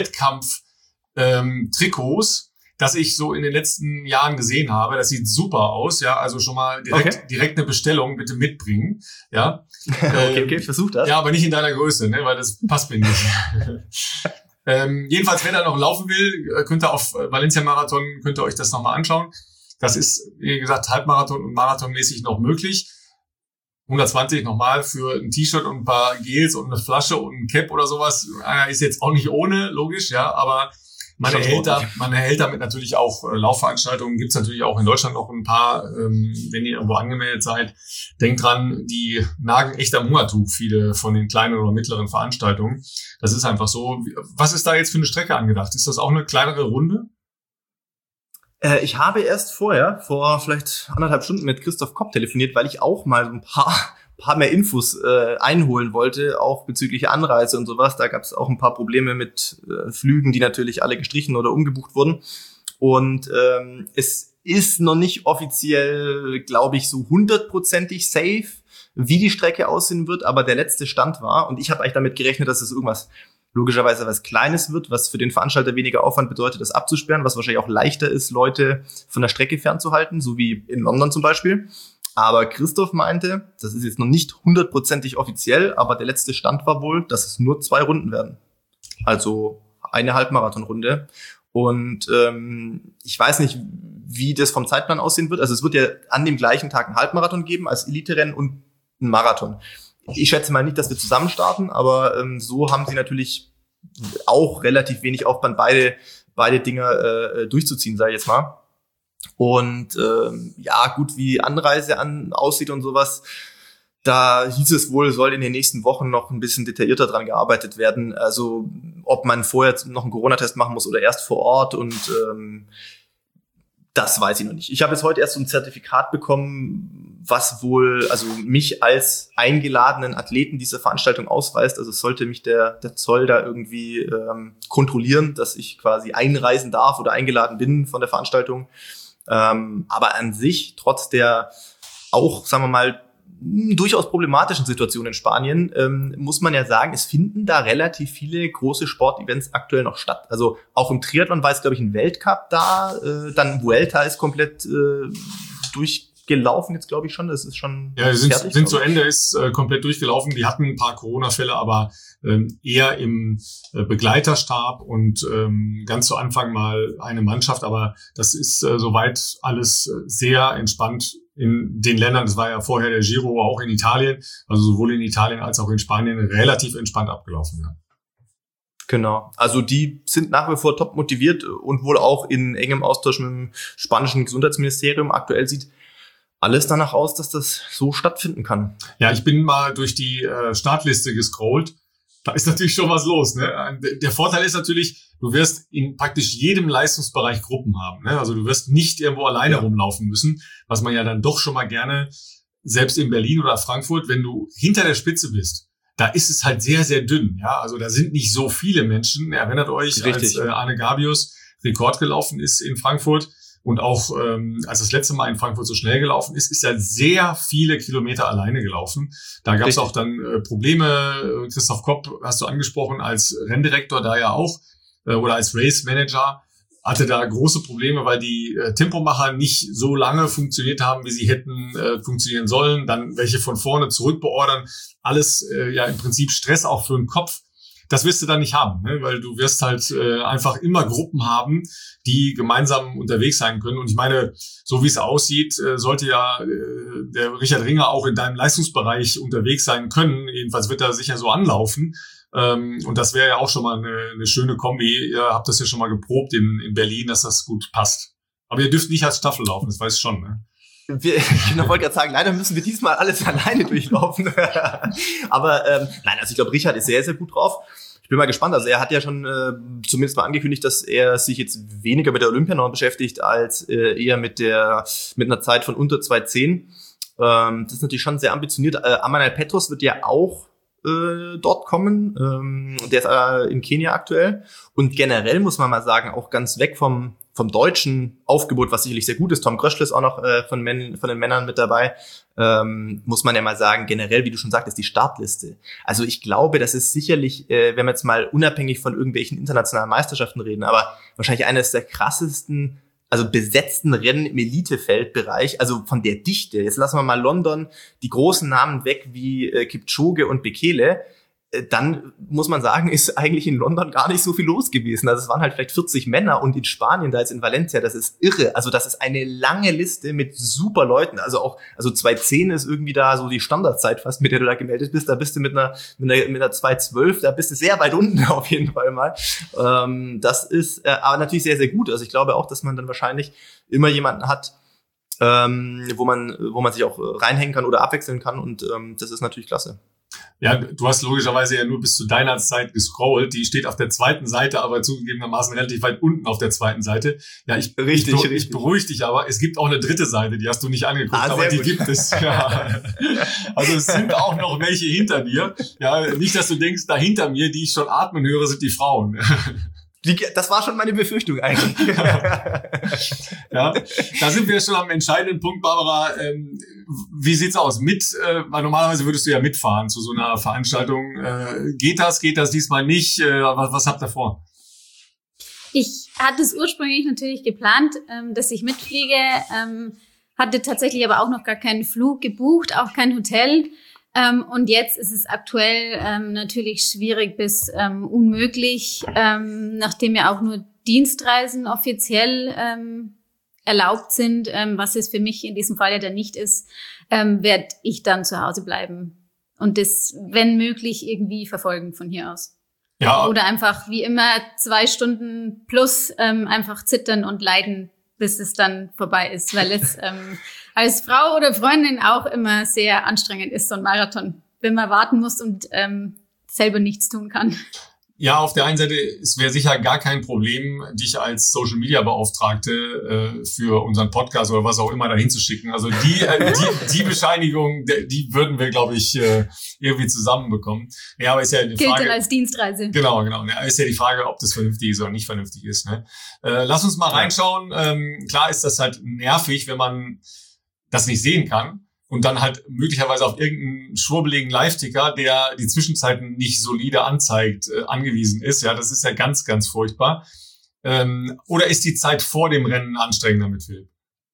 Wettkampf-Trikots, das ich so in den letzten Jahren gesehen habe. Das sieht super aus, ja. Also schon mal direkt eine Bestellung bitte mitbringen, ja. Okay, versuch das. Ja, aber nicht in deiner Größe, ne, weil das passt mir nicht. Jedenfalls, wer da noch laufen will, könnt ihr auf Valencia Marathon, könnt ihr euch das nochmal anschauen. Das ist, wie gesagt, Halbmarathon und Marathonmäßig noch möglich. 120 nochmal für ein T-Shirt und ein paar Gels und eine Flasche und ein Cap oder sowas. Ist jetzt auch nicht ohne, logisch, ja, aber man erhält damit natürlich auch Laufveranstaltungen. Gibt's natürlich auch in Deutschland noch ein paar, wenn ihr irgendwo angemeldet seid. Denkt dran, die nagen echt am Hungertuch, viele von den kleinen oder mittleren Veranstaltungen. Das ist einfach so. Was ist da jetzt für eine Strecke angedacht? Ist das auch eine kleinere Runde? Ich habe erst vor vielleicht 1,5 Stunden mit Christoph Kopp telefoniert, weil ich auch mal so ein paar mehr Infos einholen wollte, auch bezüglich Anreise und sowas. Da gab es auch ein paar Probleme mit Flügen, die natürlich alle gestrichen oder umgebucht wurden. Und es ist noch nicht offiziell, glaube ich, so 100%ig safe, wie die Strecke aussehen wird, aber der letzte Stand war, und ich habe eigentlich damit gerechnet, dass es irgendwas logischerweise was Kleines wird, was für den Veranstalter weniger Aufwand bedeutet, das abzusperren, was wahrscheinlich auch leichter ist, Leute von der Strecke fernzuhalten, so wie in London zum Beispiel. Aber Christoph meinte, das ist jetzt noch nicht 100%ig offiziell, aber der letzte Stand war wohl, dass es nur 2 Runden werden. Also eine Halbmarathonrunde. Und ich weiß nicht, wie das vom Zeitplan aussehen wird. Also es wird ja an dem gleichen Tag einen Halbmarathon geben als Elite-Rennen und einen Marathon. Ich schätze mal nicht, dass wir zusammen starten, aber so haben sie natürlich auch relativ wenig Aufwand, beide Dinger durchzuziehen, sage ich jetzt mal. Und ja, gut, wie Anreise aussieht und sowas, da hieß es wohl, soll in den nächsten Wochen noch ein bisschen detaillierter dran gearbeitet werden. Also ob man vorher noch einen Corona-Test machen muss oder erst vor Ort, und das weiß ich noch nicht. Ich habe jetzt heute erst so ein Zertifikat bekommen, was wohl also mich als eingeladenen Athleten dieser Veranstaltung ausweist. Also sollte mich der Zoll da irgendwie kontrollieren, dass ich quasi einreisen darf oder eingeladen bin von der Veranstaltung. Aber an sich, trotz der auch, sagen wir mal, durchaus problematischen Situation in Spanien, muss man ja sagen, es finden da relativ viele große Sportevents aktuell noch statt. Also auch im Triathlon war jetzt, glaube ich, ein Weltcup da, dann Vuelta ist komplett durchgelaufen jetzt, glaube ich schon. Das ist schon fertig, sind zu Ende, ist komplett durchgelaufen. Die hatten ein paar Corona-Fälle, aber eher im Begleiterstab und ganz zu Anfang mal eine Mannschaft. Aber das ist soweit alles sehr entspannt in den Ländern. Das war ja vorher der Giro auch in Italien, also sowohl in Italien als auch in Spanien relativ entspannt abgelaufen. Ja. Genau, also die sind nach wie vor top motiviert und wohl auch in engem Austausch mit dem spanischen Gesundheitsministerium. Aktuell sieht alles danach aus, dass das so stattfinden kann. Ja, ich bin mal durch die Startliste gescrollt. Da ist natürlich schon was los, ne? Der Vorteil ist natürlich, du wirst in praktisch jedem Leistungsbereich Gruppen haben, ne? Also du wirst nicht irgendwo alleine rumlaufen müssen, was man ja dann doch schon mal gerne, selbst in Berlin oder Frankfurt, wenn du hinter der Spitze bist, da ist es halt sehr, sehr dünn, ja? Also da sind nicht so viele Menschen. Erinnert euch, richtig, als Arne Gabius Rekord gelaufen ist in Frankfurt und auch als das letzte Mal in Frankfurt so schnell gelaufen ist er sehr viele Kilometer alleine gelaufen. Da gab es auch dann Probleme. Christoph Kopp hast du angesprochen, als Renndirektor da ja auch oder als Race Manager hatte da große Probleme, weil die Tempomacher nicht so lange funktioniert haben, wie sie hätten funktionieren sollen. Dann welche von vorne zurückbeordern. Alles ja im Prinzip Stress auch für den Kopf. das wirst du dann nicht haben, ne? Weil du wirst halt einfach immer Gruppen haben, die gemeinsam unterwegs sein können. Und ich meine, so wie es aussieht, sollte ja der Richard Ringer auch in deinem Leistungsbereich unterwegs sein können. Jedenfalls wird er sicher so anlaufen. Und das wäre ja auch schon mal eine schöne Kombi. Ihr habt das ja schon mal geprobt in Berlin, dass das gut passt. Aber ihr dürft nicht als Staffel laufen, das weiß ich schon, ne? Ich wollte gerade sagen, leider müssen wir diesmal alles alleine durchlaufen. Aber nein, also ich glaube, Richard ist sehr, sehr gut drauf. Ich bin mal gespannt. Also er hat ja schon zumindest mal angekündigt, dass er sich jetzt weniger mit der Olympia noch beschäftigt, als eher mit einer Zeit von unter 2:10. Das ist natürlich schon sehr ambitioniert. Amanal Petros wird ja auch dort kommen. Der ist in Kenia aktuell. Und generell muss man mal sagen, auch ganz weg vom deutschen Aufgebot, was sicherlich sehr gut ist. Tom Kröschl ist auch noch von den Männern mit dabei. Muss man ja mal sagen, generell, wie du schon sagtest, die Startliste. Also ich glaube, das ist sicherlich, wenn wir jetzt mal unabhängig von irgendwelchen internationalen Meisterschaften reden, aber wahrscheinlich eines der krassesten, also besetzten Rennen im Elitefeldbereich, also von der Dichte. Jetzt lassen wir mal London, die großen Namen weg wie Kipchoge und Bekele. Dann muss man sagen, ist eigentlich in London gar nicht so viel los gewesen. Also es waren halt vielleicht 40 Männer und in Spanien, da jetzt in Valencia, das ist irre. Also das ist eine lange Liste mit super Leuten. Also 2:10 ist irgendwie da so die Standardzeit fast, mit der du da gemeldet bist. Da bist du mit einer 2:12, da bist du sehr weit unten auf jeden Fall mal. Das ist aber natürlich sehr, sehr gut. Also ich glaube auch, dass man dann wahrscheinlich immer jemanden hat, wo man sich auch reinhängen kann oder abwechseln kann, und das ist natürlich klasse. Ja, du hast logischerweise ja nur bis zu deiner Zeit gescrollt. Die steht auf der zweiten Seite, aber zugegebenermaßen relativ weit unten auf der zweiten Seite. Ja, ich beruhige dich aber. Es gibt auch eine dritte Seite, die hast du nicht angeguckt, aber die gibt es. Ja. Also es sind auch noch welche hinter dir. Ja, nicht, dass du denkst, da hinter mir, die ich schon atmen höre, sind die Frauen. Das war schon meine Befürchtung eigentlich. Ja, da sind wir schon am entscheidenden Punkt, Barbara. Wie sieht's aus? Weil normalerweise würdest du ja mitfahren zu so einer Veranstaltung. Geht das diesmal nicht? Was habt ihr vor? Ich hatte es ursprünglich natürlich geplant, dass ich mitfliege, hatte tatsächlich aber auch noch gar keinen Flug gebucht, auch kein Hotel. Und jetzt ist es aktuell natürlich schwierig bis unmöglich, nachdem ja auch nur Dienstreisen offiziell erlaubt sind, was es für mich in diesem Fall ja dann nicht ist, werde ich dann zu Hause bleiben und das, wenn möglich, irgendwie verfolgen von hier aus. Ja. Oder einfach wie immer 2 Stunden plus einfach zittern und leiden, bis es dann vorbei ist, weil es als Frau oder Freundin auch immer sehr anstrengend ist, so ein Marathon, wenn man warten muss und selber nichts tun kann. Ja, auf der einen Seite, es wäre sicher gar kein Problem, dich als Social-Media-Beauftragte für unseren Podcast oder was auch immer dahin zu schicken. Also die Bescheinigung, die würden wir, glaube ich, irgendwie zusammenbekommen. Ja, aber ist ja die Frage. Gilt dann als Dienstreise. Genau. Ja, ist ja die Frage, ob das vernünftig ist oder nicht vernünftig ist. Ne? Lass uns mal reinschauen. Klar ist das halt nervig, wenn man das nicht sehen kann. Und dann halt möglicherweise auf irgendeinen schwurbeligen Live-Ticker, der die Zwischenzeiten nicht solide anzeigt, angewiesen ist. Ja, das ist ja ganz, ganz furchtbar. Oder ist die Zeit vor dem Rennen anstrengender mit Philipp?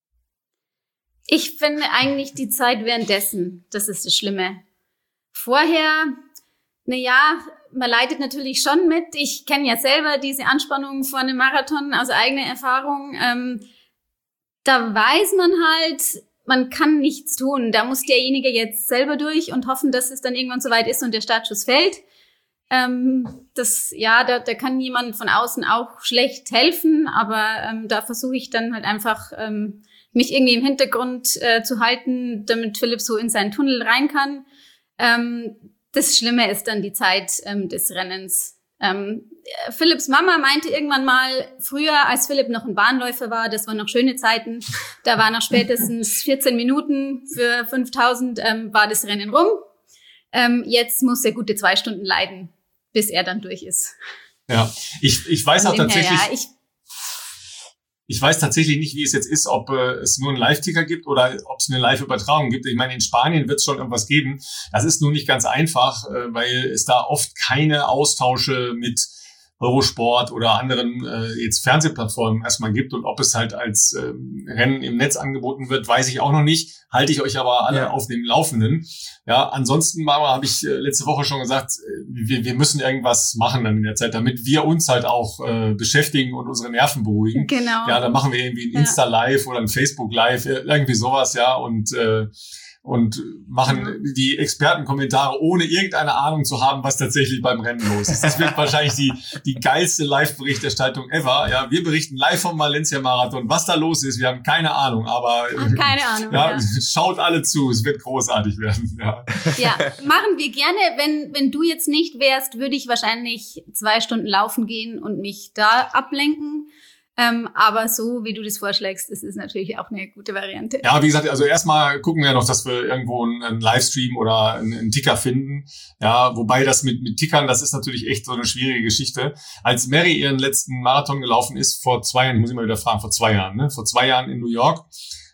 Ich finde eigentlich die Zeit währenddessen, das ist das Schlimme. Vorher, man leidet natürlich schon mit. Ich kenne ja selber diese Anspannung vor einem Marathon aus eigener Erfahrung. Da weiß man halt, man kann nichts tun. Da muss derjenige jetzt selber durch und hoffen, dass es dann irgendwann soweit ist und der Startschuss fällt. Da kann jemand von außen auch schlecht helfen, aber da versuche ich dann halt einfach, mich irgendwie im Hintergrund zu halten, damit Philipp so in seinen Tunnel rein kann. Das Schlimme ist dann die Zeit des Rennens. Philipps Mama meinte irgendwann mal, früher, als Philipp noch ein Bahnläufer war, das waren noch schöne Zeiten, da war nach spätestens 14 Minuten für 5000 war das Rennen rum. Jetzt muss er gute 2 Stunden leiden, bis er dann durch ist. Ja, ich weiß auch tatsächlich, ich weiß tatsächlich nicht, wie es jetzt ist, ob es nur einen Live-Ticker gibt oder ob es eine Live-Übertragung gibt. Ich meine, in Spanien wird es schon irgendwas geben. Das ist nur nicht ganz einfach, weil es da oft keine Austausche mit Eurosport oder anderen jetzt Fernsehplattformen erstmal gibt und ob es halt als Rennen im Netz angeboten wird, weiß ich auch noch nicht. Halte ich euch aber alle auf dem Laufenden. Ja, ansonsten, Mara, habe ich letzte Woche schon gesagt, wir müssen irgendwas machen dann in der Zeit, damit wir uns halt auch beschäftigen und unsere Nerven beruhigen. Genau. Ja, dann machen wir irgendwie ein Insta-Live oder ein Facebook-Live, irgendwie sowas, ja, und machen die Expertenkommentare, ohne irgendeine Ahnung zu haben, was tatsächlich beim Rennen los ist. Das wird wahrscheinlich die geilste Live-Berichterstattung ever. Ja, wir berichten live vom Valencia-Marathon, was da los ist. Wir haben keine Ahnung, aber keine Ahnung, ja, schaut alle zu. Es wird großartig werden. Ja, machen wir gerne. Wenn du jetzt nicht wärst, würde ich wahrscheinlich 2 Stunden laufen gehen und mich da ablenken. Aber so, wie du das vorschlägst, das ist natürlich auch eine gute Variante. Ja, wie gesagt, also erstmal gucken wir noch, dass wir irgendwo einen Livestream oder einen Ticker finden. Ja, wobei das mit Tickern, das ist natürlich echt so eine schwierige Geschichte. Als Mary ihren letzten Marathon gelaufen ist, vor 2 Jahren, muss ich mal wieder fragen, vor 2 Jahren, ne? Vor 2 Jahren in New York.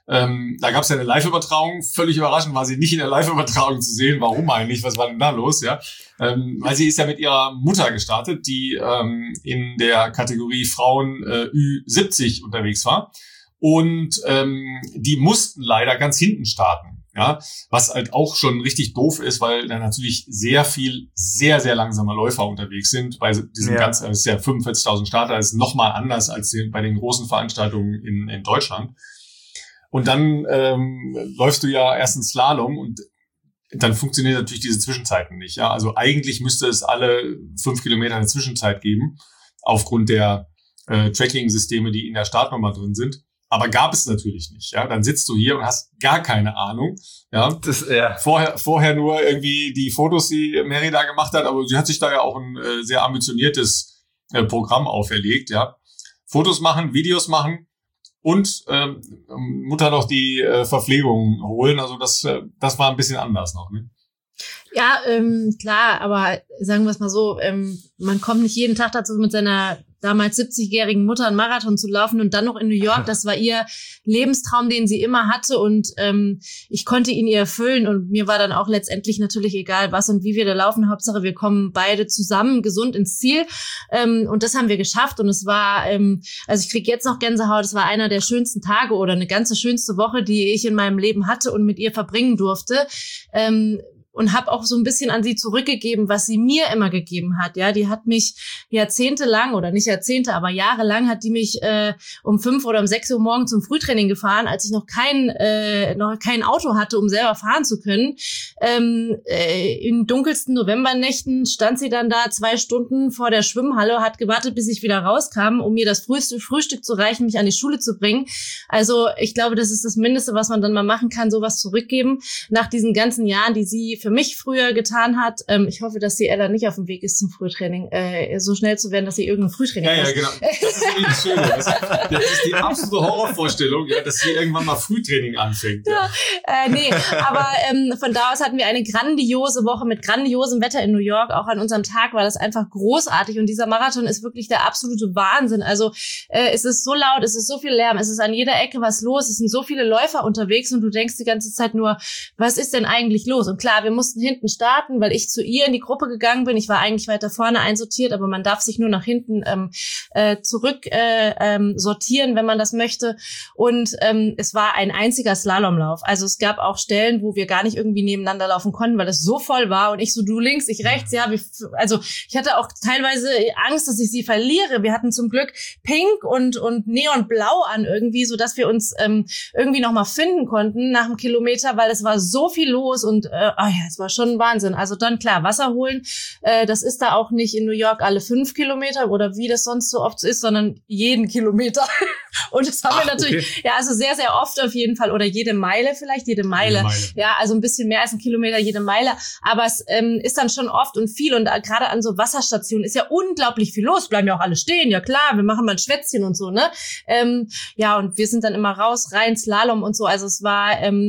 Da gab es ja eine Live-Übertragung. Völlig überraschend war sie nicht in der Live-Übertragung zu sehen. Warum eigentlich? Was war denn da los? Ja, weil sie ist ja mit ihrer Mutter gestartet, die in der Kategorie Frauen Ü70 unterwegs war. Und die mussten leider ganz hinten starten. Ja, was halt auch schon richtig doof ist, weil da natürlich sehr viel, sehr, sehr langsamer Läufer unterwegs sind. Bei diesem das ist ja 45.000 Starter, das ist nochmal anders als bei den großen Veranstaltungen in Deutschland. Und dann läufst du ja erst einen Slalom und dann funktioniert natürlich diese Zwischenzeiten nicht. Ja, also eigentlich müsste es alle 5 Kilometer eine Zwischenzeit geben, aufgrund der Tracking-Systeme, die in der Startnummer drin sind. Aber gab es natürlich nicht. Ja, dann sitzt du hier und hast gar keine Ahnung. Ja, vorher nur irgendwie die Fotos, die Mary da gemacht hat, aber sie hat sich da ja auch ein sehr ambitioniertes Programm auferlegt. Ja, Fotos machen, Videos machen. Und Mutter noch die Verpflegung holen. Also das war ein bisschen anders noch, ne? Ja, klar, aber sagen wir es mal so, man kommt nicht jeden Tag dazu, mit seiner damals 70-jährigen Mutter einen Marathon zu laufen und dann noch in New York. Das war ihr Lebenstraum, den sie immer hatte und ich konnte ihn ihr erfüllen und mir war dann auch letztendlich natürlich egal, was und wie wir da laufen. Hauptsache, wir kommen beide zusammen gesund ins Ziel und das haben wir geschafft und es war, also ich kriege jetzt noch Gänsehaut, es war einer der schönsten Tage oder eine ganze schönste Woche, die ich in meinem Leben hatte und mit ihr verbringen durfte. Und habe auch so ein bisschen an sie zurückgegeben, was sie mir immer gegeben hat. Ja, die hat mich jahrzehntelang oder nicht Jahrzehnte, aber jahrelang hat die mich um 5 oder um 6 Uhr morgens zum Frühtraining gefahren, als ich noch kein Auto hatte, um selber fahren zu können. In dunkelsten Novembernächten stand sie dann da 2 Stunden vor der Schwimmhalle, hat gewartet, bis ich wieder rauskam, um mir das Frühstück zu reichen, mich an die Schule zu bringen. Also ich glaube, das ist das Mindeste, was man dann mal machen kann, sowas zurückgeben nach diesen ganzen Jahren, die sie für mich früher getan hat. Ich hoffe, dass die Ella nicht auf dem Weg ist zum Frühtraining, so schnell zu werden, dass sie irgendein Frühtraining Ja, genau. Das ist irgendwie das Schöne. Das ist die absolute Horrorvorstellung, ja, dass sie irgendwann mal Frühtraining anfängt. Ja. Nee, aber von da aus hatten wir eine grandiose Woche mit grandiosem Wetter in New York. Auch an unserem Tag war das einfach großartig und dieser Marathon ist wirklich der absolute Wahnsinn. Also es ist so laut, es ist so viel Lärm, es ist an jeder Ecke was los, es sind so viele Läufer unterwegs und du denkst die ganze Zeit nur, was ist denn eigentlich los? Und klar, wir mussten hinten starten, weil ich zu ihr in die Gruppe gegangen bin. Ich war eigentlich weiter vorne einsortiert, aber man darf sich nur nach hinten zurück sortieren, wenn man das möchte. Und es war ein einziger Slalomlauf. Also es gab auch Stellen, wo wir gar nicht irgendwie nebeneinander laufen konnten, weil es so voll war und ich so, du links, ich rechts. Ja, also ich hatte auch teilweise Angst, dass ich sie verliere. Wir hatten zum Glück Pink und Neonblau an irgendwie, so dass wir uns irgendwie noch mal finden konnten nach einem Kilometer, weil es war so viel los und es war schon Wahnsinn. Also dann klar, Wasser holen, das ist da auch nicht in New York alle 5 Kilometer oder wie das sonst so oft ist, sondern jeden Kilometer. Und das haben wir natürlich, ja, also sehr, sehr oft auf jeden Fall oder jede Meile vielleicht, jede Meile. Ja, also ein bisschen mehr als ein Kilometer, jede Meile. Aber es ist dann schon oft und viel und gerade an so Wasserstationen ist ja unglaublich viel los. Bleiben ja auch alle stehen, ja klar, wir machen mal ein Schwätzchen und so, ne? Ja, und wir sind dann immer raus, rein, Slalom und so. Also es war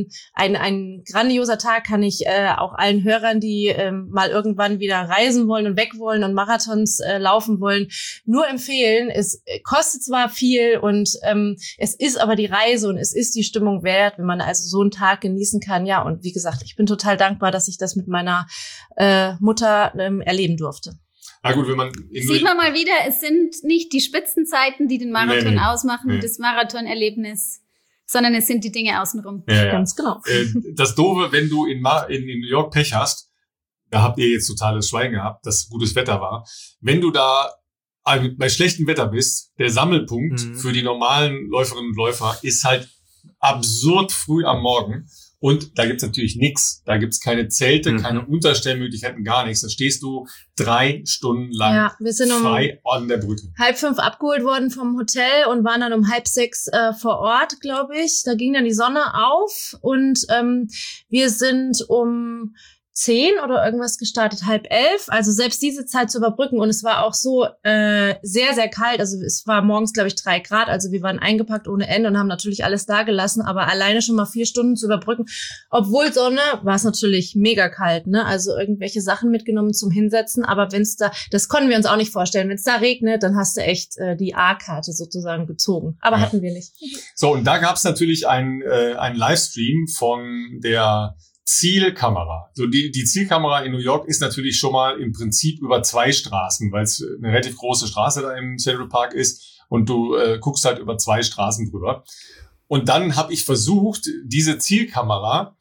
ein grandioser Tag, kann ich auch allen Hörern, die mal irgendwann wieder reisen wollen und weg wollen und Marathons laufen wollen, nur empfehlen. Es kostet zwar viel und es ist aber die Reise und es ist die Stimmung wert, wenn man also so einen Tag genießen kann. Ja, und wie gesagt, ich bin total dankbar, dass ich das mit meiner Mutter erleben durfte. Na gut, wenn man sieht man mal wieder, es sind nicht die Spitzenzeiten, die den Marathon ausmachen, das Marathonerlebnis, sondern es sind die Dinge außenrum. Ja. Ganz genau. Das Doofe, wenn du in New York Pech hast, da habt ihr jetzt totales Schweigen gehabt, dass gutes Wetter war. Wenn du da bei schlechtem Wetter bist, der Sammelpunkt für die normalen Läuferinnen und Läufer ist halt absurd früh am Morgen. Und da gibt's natürlich nichts. Da gibt's keine Zelte, keine Unterstellmöglichkeiten, gar nichts. Da stehst du 3 Stunden lang wir sind frei an der Brücke. 4:30 abgeholt worden vom Hotel und waren dann um 5:30 vor Ort, glaube ich. Da ging dann die Sonne auf und wir sind um 10 oder irgendwas gestartet, 10:30. Also selbst diese Zeit zu überbrücken. Und es war auch so sehr, sehr kalt. Also es war morgens, glaube ich, 3 Grad. Also wir waren eingepackt ohne Ende und haben natürlich alles da gelassen. Aber alleine schon mal 4 Stunden zu überbrücken. Obwohl Sonne, war es natürlich mega kalt, ne? Also irgendwelche Sachen mitgenommen zum Hinsetzen. Aber wenn's da, das konnten wir uns auch nicht vorstellen. Wenn es da regnet, dann hast du echt die A-Karte sozusagen gezogen. Aber hatten wir nicht. So, und da gab's natürlich einen Livestream von der Zielkamera. So die Zielkamera in New York ist natürlich schon mal im Prinzip über 2 Straßen, weil es eine relativ große Straße da im Central Park ist und du guckst halt über 2 Straßen drüber. Und dann habe ich versucht, diese Zielkamera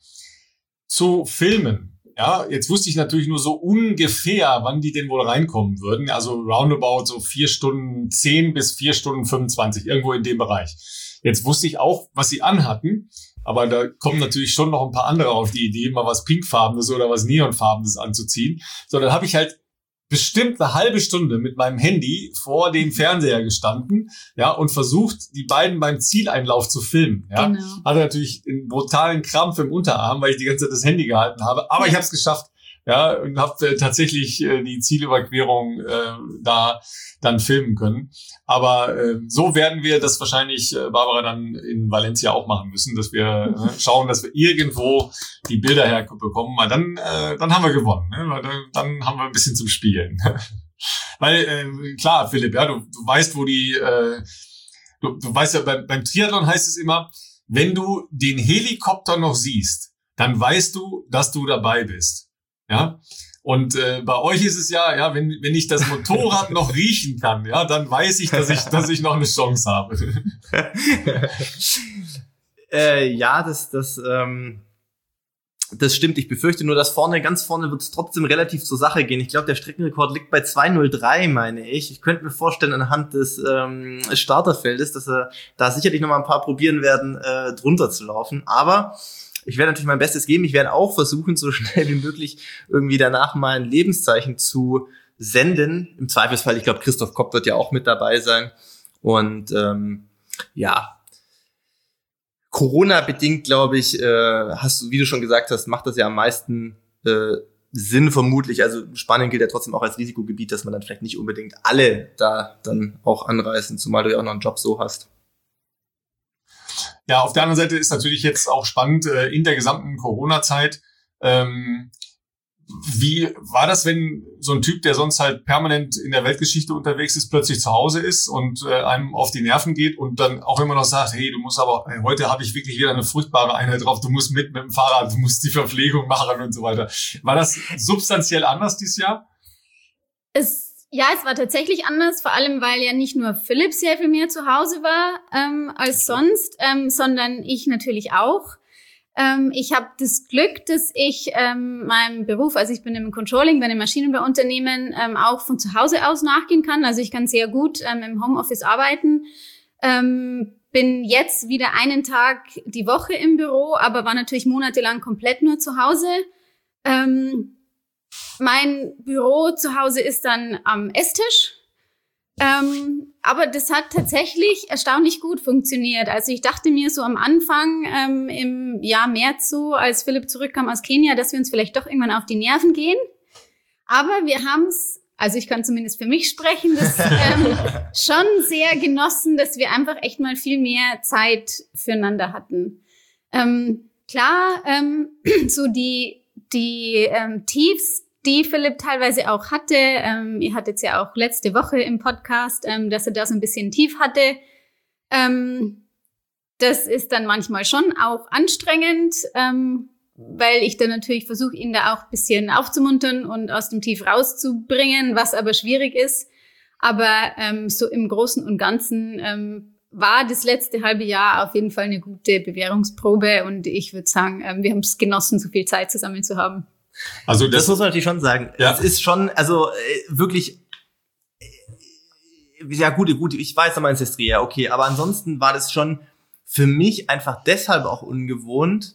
zu filmen. Ja, jetzt wusste ich natürlich nur so ungefähr, wann die denn wohl reinkommen würden. Also roundabout so 4:10 bis 4:25, irgendwo in dem Bereich. Jetzt wusste ich auch, was sie anhatten. Aber da kommen natürlich schon noch ein paar andere auf die Idee, mal was Pinkfarbenes oder was Neonfarbenes anzuziehen. So, dann habe ich halt bestimmt eine halbe Stunde mit meinem Handy vor dem Fernseher gestanden, ja, und versucht, die beiden beim Zieleinlauf zu filmen. Ja. Genau. Hatte natürlich einen brutalen Krampf im Unterarm, weil ich die ganze Zeit das Handy gehalten habe. Aber ich habe es geschafft. Ja, und habe tatsächlich die Zielüberquerung da dann filmen können. Aber so werden wir das wahrscheinlich, Barbara, dann in Valencia auch machen müssen, dass wir schauen, dass wir irgendwo die Bilder herbekommen. Weil dann haben wir gewonnen. Ne? Weil dann haben wir ein bisschen zum Spielen. Weil, klar, Philipp, ja, du weißt, wo die... Du weißt ja, beim Triathlon heißt es immer, wenn du den Helikopter noch siehst, dann weißt du, dass du dabei bist. Ja, und bei euch ist es ja, wenn ich das Motorrad noch riechen kann, ja, dann weiß ich, dass ich noch eine Chance habe. Ja, das stimmt. Ich befürchte nur, dass ganz vorne wird es trotzdem relativ zur Sache gehen. Ich glaube, der Streckenrekord liegt bei 2:03, meine ich. Ich könnte mir vorstellen, anhand des Starterfeldes, dass da sicherlich noch mal ein paar probieren werden, drunter zu laufen. Aber ich werde natürlich mein Bestes geben. Ich werde auch versuchen, so schnell wie möglich irgendwie danach mal ein Lebenszeichen zu senden. Im Zweifelsfall, ich glaube, Christoph Kopp wird ja auch mit dabei sein. Und Corona-bedingt, glaube ich, wie du schon gesagt hast, macht das ja am meisten Sinn vermutlich. Also Spanien gilt ja trotzdem auch als Risikogebiet, dass man dann vielleicht nicht unbedingt alle da dann auch anreisen, zumal du ja auch noch einen Job so hast. Ja, auf der anderen Seite ist natürlich jetzt auch spannend in der gesamten Corona-Zeit. Wie war das, wenn so ein Typ, der sonst halt permanent in der Weltgeschichte unterwegs ist, plötzlich zu Hause ist und einem auf die Nerven geht und dann auch immer noch sagt, hey, du musst aber, heute habe ich wirklich wieder eine furchtbare Einheit drauf, du musst mit dem Fahrrad, du musst die Verpflegung machen und so weiter. War das substanziell anders dieses Jahr? Es war tatsächlich anders, vor allem, weil ja nicht nur Philipp sehr viel mehr zu Hause war als sonst, sondern ich natürlich auch. Ich habe das Glück, dass ich meinem Beruf, also ich bin im Controlling bei einem Maschinenbauunternehmen, auch von zu Hause aus nachgehen kann. Also ich kann sehr gut im Homeoffice arbeiten. Bin jetzt wieder einen Tag die Woche im Büro, aber war natürlich monatelang komplett nur zu Hause. Mein Büro zu Hause ist dann am Esstisch. Aber das hat tatsächlich erstaunlich gut funktioniert. Also ich dachte mir so am Anfang, im Jahr März so, als Philipp zurückkam aus Kenia, dass wir uns vielleicht doch irgendwann auf die Nerven gehen. Aber wir haben es, also ich kann zumindest für mich sprechen, das schon sehr genossen, dass wir einfach echt mal viel mehr Zeit füreinander hatten. Klar, so die Tiefs, die Philipp teilweise auch hatte. Ihr hattet es ja auch letzte Woche im Podcast, dass er da so ein bisschen tief hatte. Das ist dann manchmal schon auch anstrengend, weil ich dann natürlich versuche, ihn da auch ein bisschen aufzumuntern und aus dem Tief rauszubringen, was aber schwierig ist. Aber so im Großen und Ganzen war das letzte halbe Jahr auf jeden Fall eine gute Bewährungsprobe und ich würde sagen, wir haben es genossen, so viel Zeit zusammen zu haben. Also das muss man natürlich schon sagen. Ja. Es ist schon, also wirklich, ja gut, ich weiß, du meinst Estria, okay, aber ansonsten war das schon für mich einfach deshalb auch ungewohnt.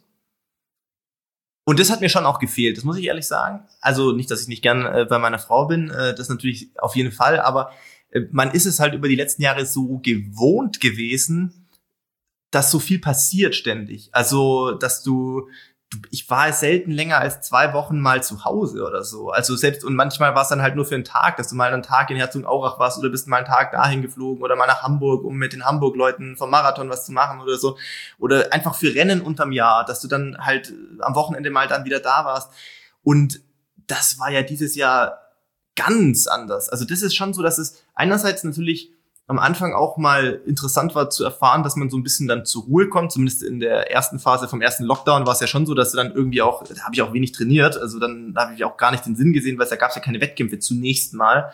Und das hat mir schon auch gefehlt, das muss ich ehrlich sagen. Also nicht, dass ich nicht gern bei meiner Frau bin, das natürlich auf jeden Fall, aber man ist es halt über die letzten Jahre so gewohnt gewesen, dass so viel passiert ständig. Also, dass ich war selten länger als 2 Wochen mal zu Hause oder so. Also selbst, und manchmal war es dann halt nur für einen Tag, dass du mal einen Tag in Herzogenaurach warst oder bist mal einen Tag dahin geflogen oder mal nach Hamburg, um mit den Hamburg-Leuten vom Marathon was zu machen oder so. Oder einfach für Rennen unterm Jahr, dass du dann halt am Wochenende mal dann wieder da warst. Und das war ja dieses Jahr ganz anders. Also das ist schon so, dass es einerseits natürlich am Anfang auch mal interessant war zu erfahren, dass man so ein bisschen dann zur Ruhe kommt. Zumindest in der ersten Phase vom ersten Lockdown war es ja schon so, dass du dann irgendwie auch, da habe ich auch wenig trainiert, also dann habe ich auch gar nicht den Sinn gesehen, weil da gab es ja keine Wettkämpfe zunächst mal.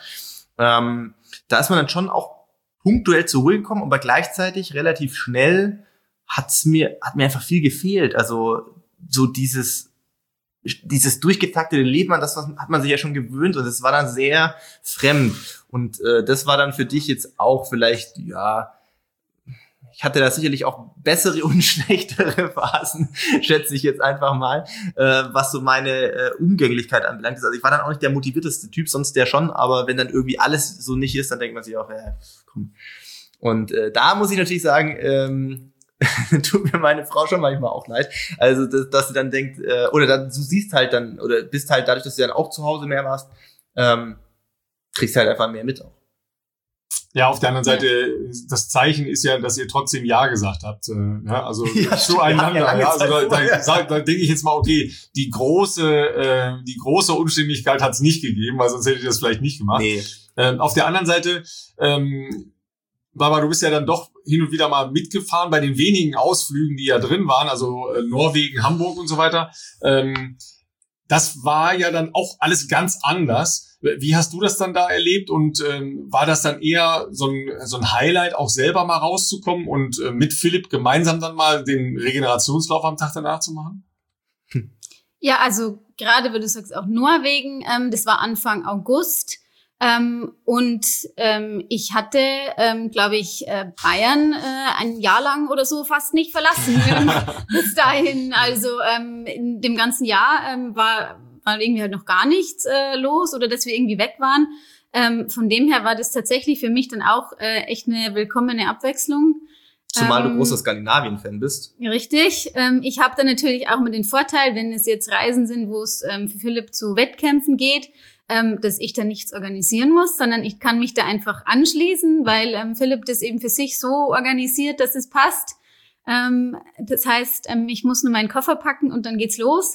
Da ist man dann schon auch punktuell zur Ruhe gekommen, aber gleichzeitig relativ schnell hat mir einfach viel gefehlt. Also so dieses durchgetaktete Leben, an das hat man sich ja schon gewöhnt und es war dann sehr fremd. Und das war dann für dich jetzt auch vielleicht, ja, ich hatte da sicherlich auch bessere und schlechtere Phasen, schätze ich jetzt einfach mal, was so meine Umgänglichkeit anbelangt. Also ich war dann auch nicht der motivierteste Typ, sonst der schon, aber wenn dann irgendwie alles so nicht ist, dann denkt man sich auch, komm. Und da muss ich natürlich sagen, tut mir meine Frau schon manchmal auch leid. Also, dass sie dann denkt, oder dann, du siehst halt dann, oder bist halt dadurch, dass du dann auch zu Hause mehr warst, kriegst halt einfach mehr mit auch. Ja, auf der anderen Seite, das Zeichen ist ja, dass ihr trotzdem Ja gesagt habt. Ja, also ja, zueinander. Ja, also da denke ich jetzt mal, okay, die große Unstimmigkeit hat es nicht gegeben, weil sonst hätte ich das vielleicht nicht gemacht. Nee. Auf der anderen Seite, Barbara, du bist ja dann doch hin und wieder mal mitgefahren bei den wenigen Ausflügen, die ja drin waren, also Norwegen, Hamburg und so weiter. Das war ja dann auch alles ganz anders. Wie hast du das dann da erlebt und war das dann eher so ein Highlight, auch selber mal rauszukommen und mit Philipp gemeinsam dann mal den Regenerationslauf am Tag danach zu machen? Ja, also gerade, wenn du sagst, auch Norwegen, das war Anfang August. Und ich hatte, glaube ich, Bayern ein Jahr lang oder so fast nicht verlassen bis dahin. Also in dem ganzen Jahr war irgendwie halt noch gar nichts los oder dass wir irgendwie weg waren. Von dem her war das tatsächlich für mich dann auch echt eine willkommene Abwechslung. Zumal du großer Skandinavien-Fan bist. Richtig. Ich habe dann natürlich auch mit den Vorteil, wenn es jetzt Reisen sind, wo es für Philipp zu Wettkämpfen geht, dass ich da nichts organisieren muss, sondern ich kann mich da einfach anschließen, weil Philipp das eben für sich so organisiert, dass es passt. Das heißt, ich muss nur meinen Koffer packen und dann geht's los.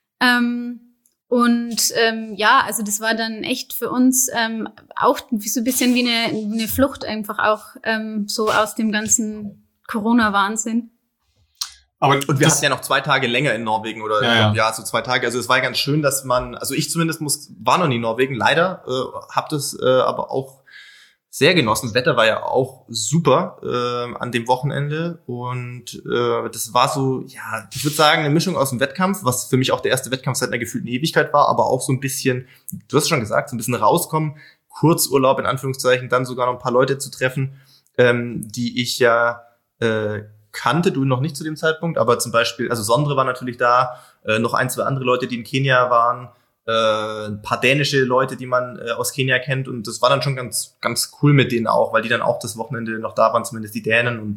Ja, also das war dann echt für uns auch so ein bisschen wie eine Flucht einfach auch so aus dem ganzen Corona-Wahnsinn. Und wir hatten ja noch 2 Tage länger in Norwegen oder so 2 Tage. Also es war ganz schön, dass man, also ich zumindest war noch nie in Norwegen, leider, habe das aber auch sehr genossen. Das Wetter war ja auch super an dem Wochenende und das war so, ja, ich würde sagen, eine Mischung aus dem Wettkampf, was für mich auch der erste Wettkampf seit einer gefühlten Ewigkeit war, aber auch so ein bisschen, du hast schon gesagt, so ein bisschen rauskommen, Kurzurlaub in Anführungszeichen, dann sogar noch ein paar Leute zu treffen, die ich ja kannte, du noch nicht zu dem Zeitpunkt, aber zum Beispiel, also Sondre war natürlich da, noch 1, 2 andere Leute, die in Kenia waren, ein paar dänische Leute, die man aus Kenia kennt und das war dann schon ganz, ganz cool mit denen auch, weil die dann auch das Wochenende noch da waren, zumindest die Dänen und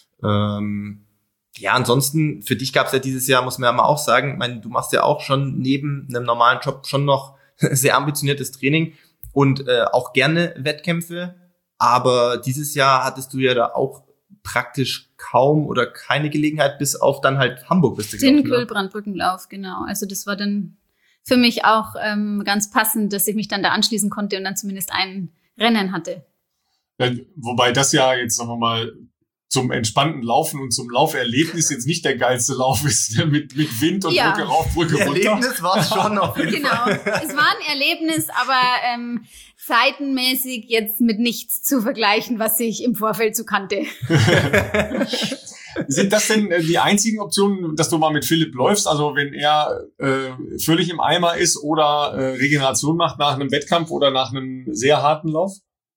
ja, ansonsten, für dich gab es ja dieses Jahr, muss man ja mal auch sagen, ich meine, du machst ja auch schon neben einem normalen Job schon noch sehr ambitioniertes Training und auch gerne Wettkämpfe, aber dieses Jahr hattest du ja da auch praktisch kaum oder keine Gelegenheit, bis auf dann halt Hamburg bist du gelaufen. Den Kühlbrandbrückenlauf, genau. Also das war dann für mich auch ganz passend, dass ich mich dann da anschließen konnte und dann zumindest ein Rennen hatte. Ja, wobei das ja jetzt, sagen wir mal, zum entspannten Laufen und zum Lauferlebnis jetzt nicht der geilste Lauf ist, mit Wind und Brücke rauf, Brücke runter. Erlebnis war es schon auf jeden Fall. Genau, es war ein Erlebnis, aber seitenmäßig jetzt mit nichts zu vergleichen, was ich im Vorfeld so kannte. Sind das denn die einzigen Optionen, dass du mal mit Philipp läufst? Also wenn er völlig im Eimer ist oder Regeneration macht nach einem Wettkampf oder nach einem sehr harten Lauf?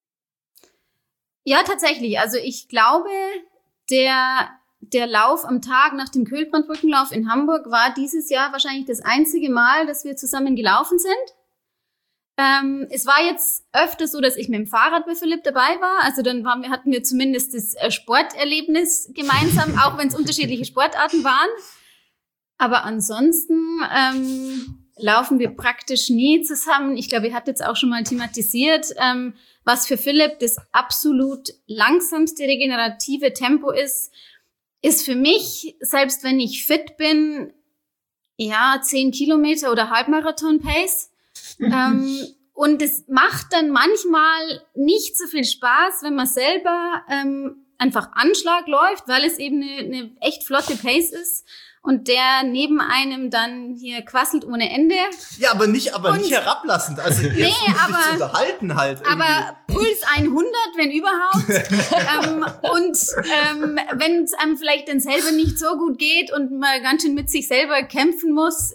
Ja, tatsächlich. Also ich glaube, der Lauf am Tag nach dem Kühlbrandbrückenlauf in Hamburg war dieses Jahr wahrscheinlich das einzige Mal, dass wir zusammen gelaufen sind. Es war jetzt öfter so, dass ich mit dem Fahrrad bei Philipp dabei war. Also dann hatten wir zumindest das Sporterlebnis gemeinsam, auch wenn es unterschiedliche Sportarten waren. Aber ansonsten laufen wir praktisch nie zusammen. Ich glaube, ihr habt jetzt auch schon mal thematisiert, was für Philipp das absolut langsamste regenerative Tempo ist für mich, selbst wenn ich fit bin, 10 Kilometer oder Halbmarathon-Pace. Und es macht dann manchmal nicht so viel Spaß, wenn man selber einfach Anschlag läuft, weil es eben eine echt flotte Pace ist. Und der neben einem dann hier quasselt ohne Ende. Ja, aber nicht herablassend. Also jetzt zu unterhalten halt. Irgendwie. Aber Puls 100, wenn überhaupt. Wenn es einem vielleicht dann selber nicht so gut geht und man ganz schön mit sich selber kämpfen muss,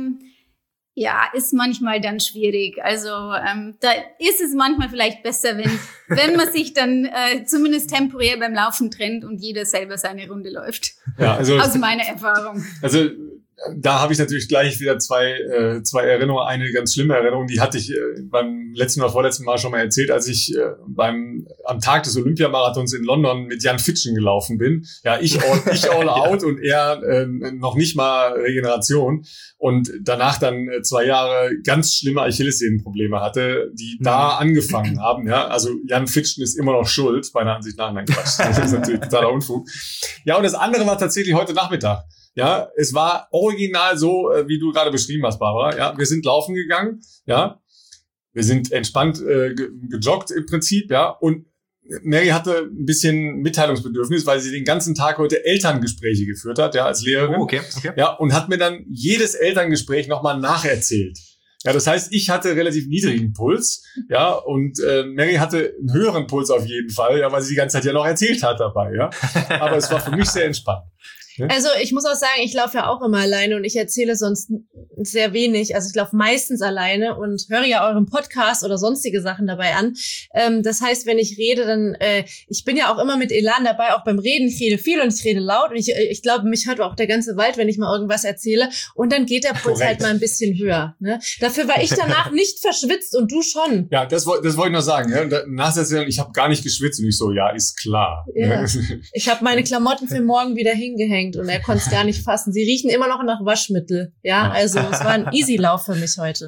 ist manchmal dann schwierig. Also da ist es manchmal vielleicht besser, wenn man sich dann zumindest temporär beim Laufen trennt und jeder selber seine Runde läuft. Ja, also aus meiner Erfahrung. Also da habe ich natürlich gleich wieder zwei Erinnerungen. Eine ganz schlimme Erinnerung, die hatte ich beim letzten oder vorletzten Mal schon mal erzählt, als ich am Tag des Olympiamarathons in London mit Jan Fitschen gelaufen bin. Ja, ich all out und er noch nicht mal Regeneration. Und danach dann 2 Jahre ganz schlimme Achillessehnenprobleme hatte, die da angefangen haben. Ja, also Jan Fitschen ist immer noch schuld, meiner Ansicht nach. Nein, Quatsch. Das ist natürlich totaler Unfug. Ja, und das andere war tatsächlich heute Nachmittag. Ja, es war original so, wie du gerade beschrieben hast, Barbara. Ja, wir sind laufen gegangen. Ja, wir sind entspannt gejoggt im Prinzip. Ja, und Mary hatte ein bisschen Mitteilungsbedürfnis, weil sie den ganzen Tag heute Elterngespräche geführt hat, ja, als Lehrerin. Oh, okay. Ja, und hat mir dann jedes Elterngespräch nochmal nacherzählt. Ja, das heißt, ich hatte relativ niedrigen Puls, ja, und Mary hatte einen höheren Puls auf jeden Fall, ja, weil sie die ganze Zeit ja noch erzählt hat dabei, ja. Aber es war für mich sehr entspannt. Also ich muss auch sagen, ich laufe ja auch immer alleine und ich erzähle sonst sehr wenig. Also ich laufe meistens alleine und höre ja euren Podcast oder sonstige Sachen dabei an. Das heißt, wenn ich rede, dann ich bin ja auch immer mit Elan dabei, auch beim Reden. Ich rede viel und ich rede laut und ich glaube, mich hört auch der ganze Wald, wenn ich mal irgendwas erzähle. Und dann geht der Puls halt mal ein bisschen höher. Ne? Dafür war ich danach nicht verschwitzt und du schon. Ja, das wollte ich noch sagen. Ja? Nach der Erzählung, ich habe gar nicht geschwitzt und ich so, ja, ist klar. Ja. Ich habe meine Klamotten für morgen wieder hingehängt. Und er konnte es gar nicht fassen. Sie riechen immer noch nach Waschmittel. Ja, also es war ein Easy-Lauf für mich heute.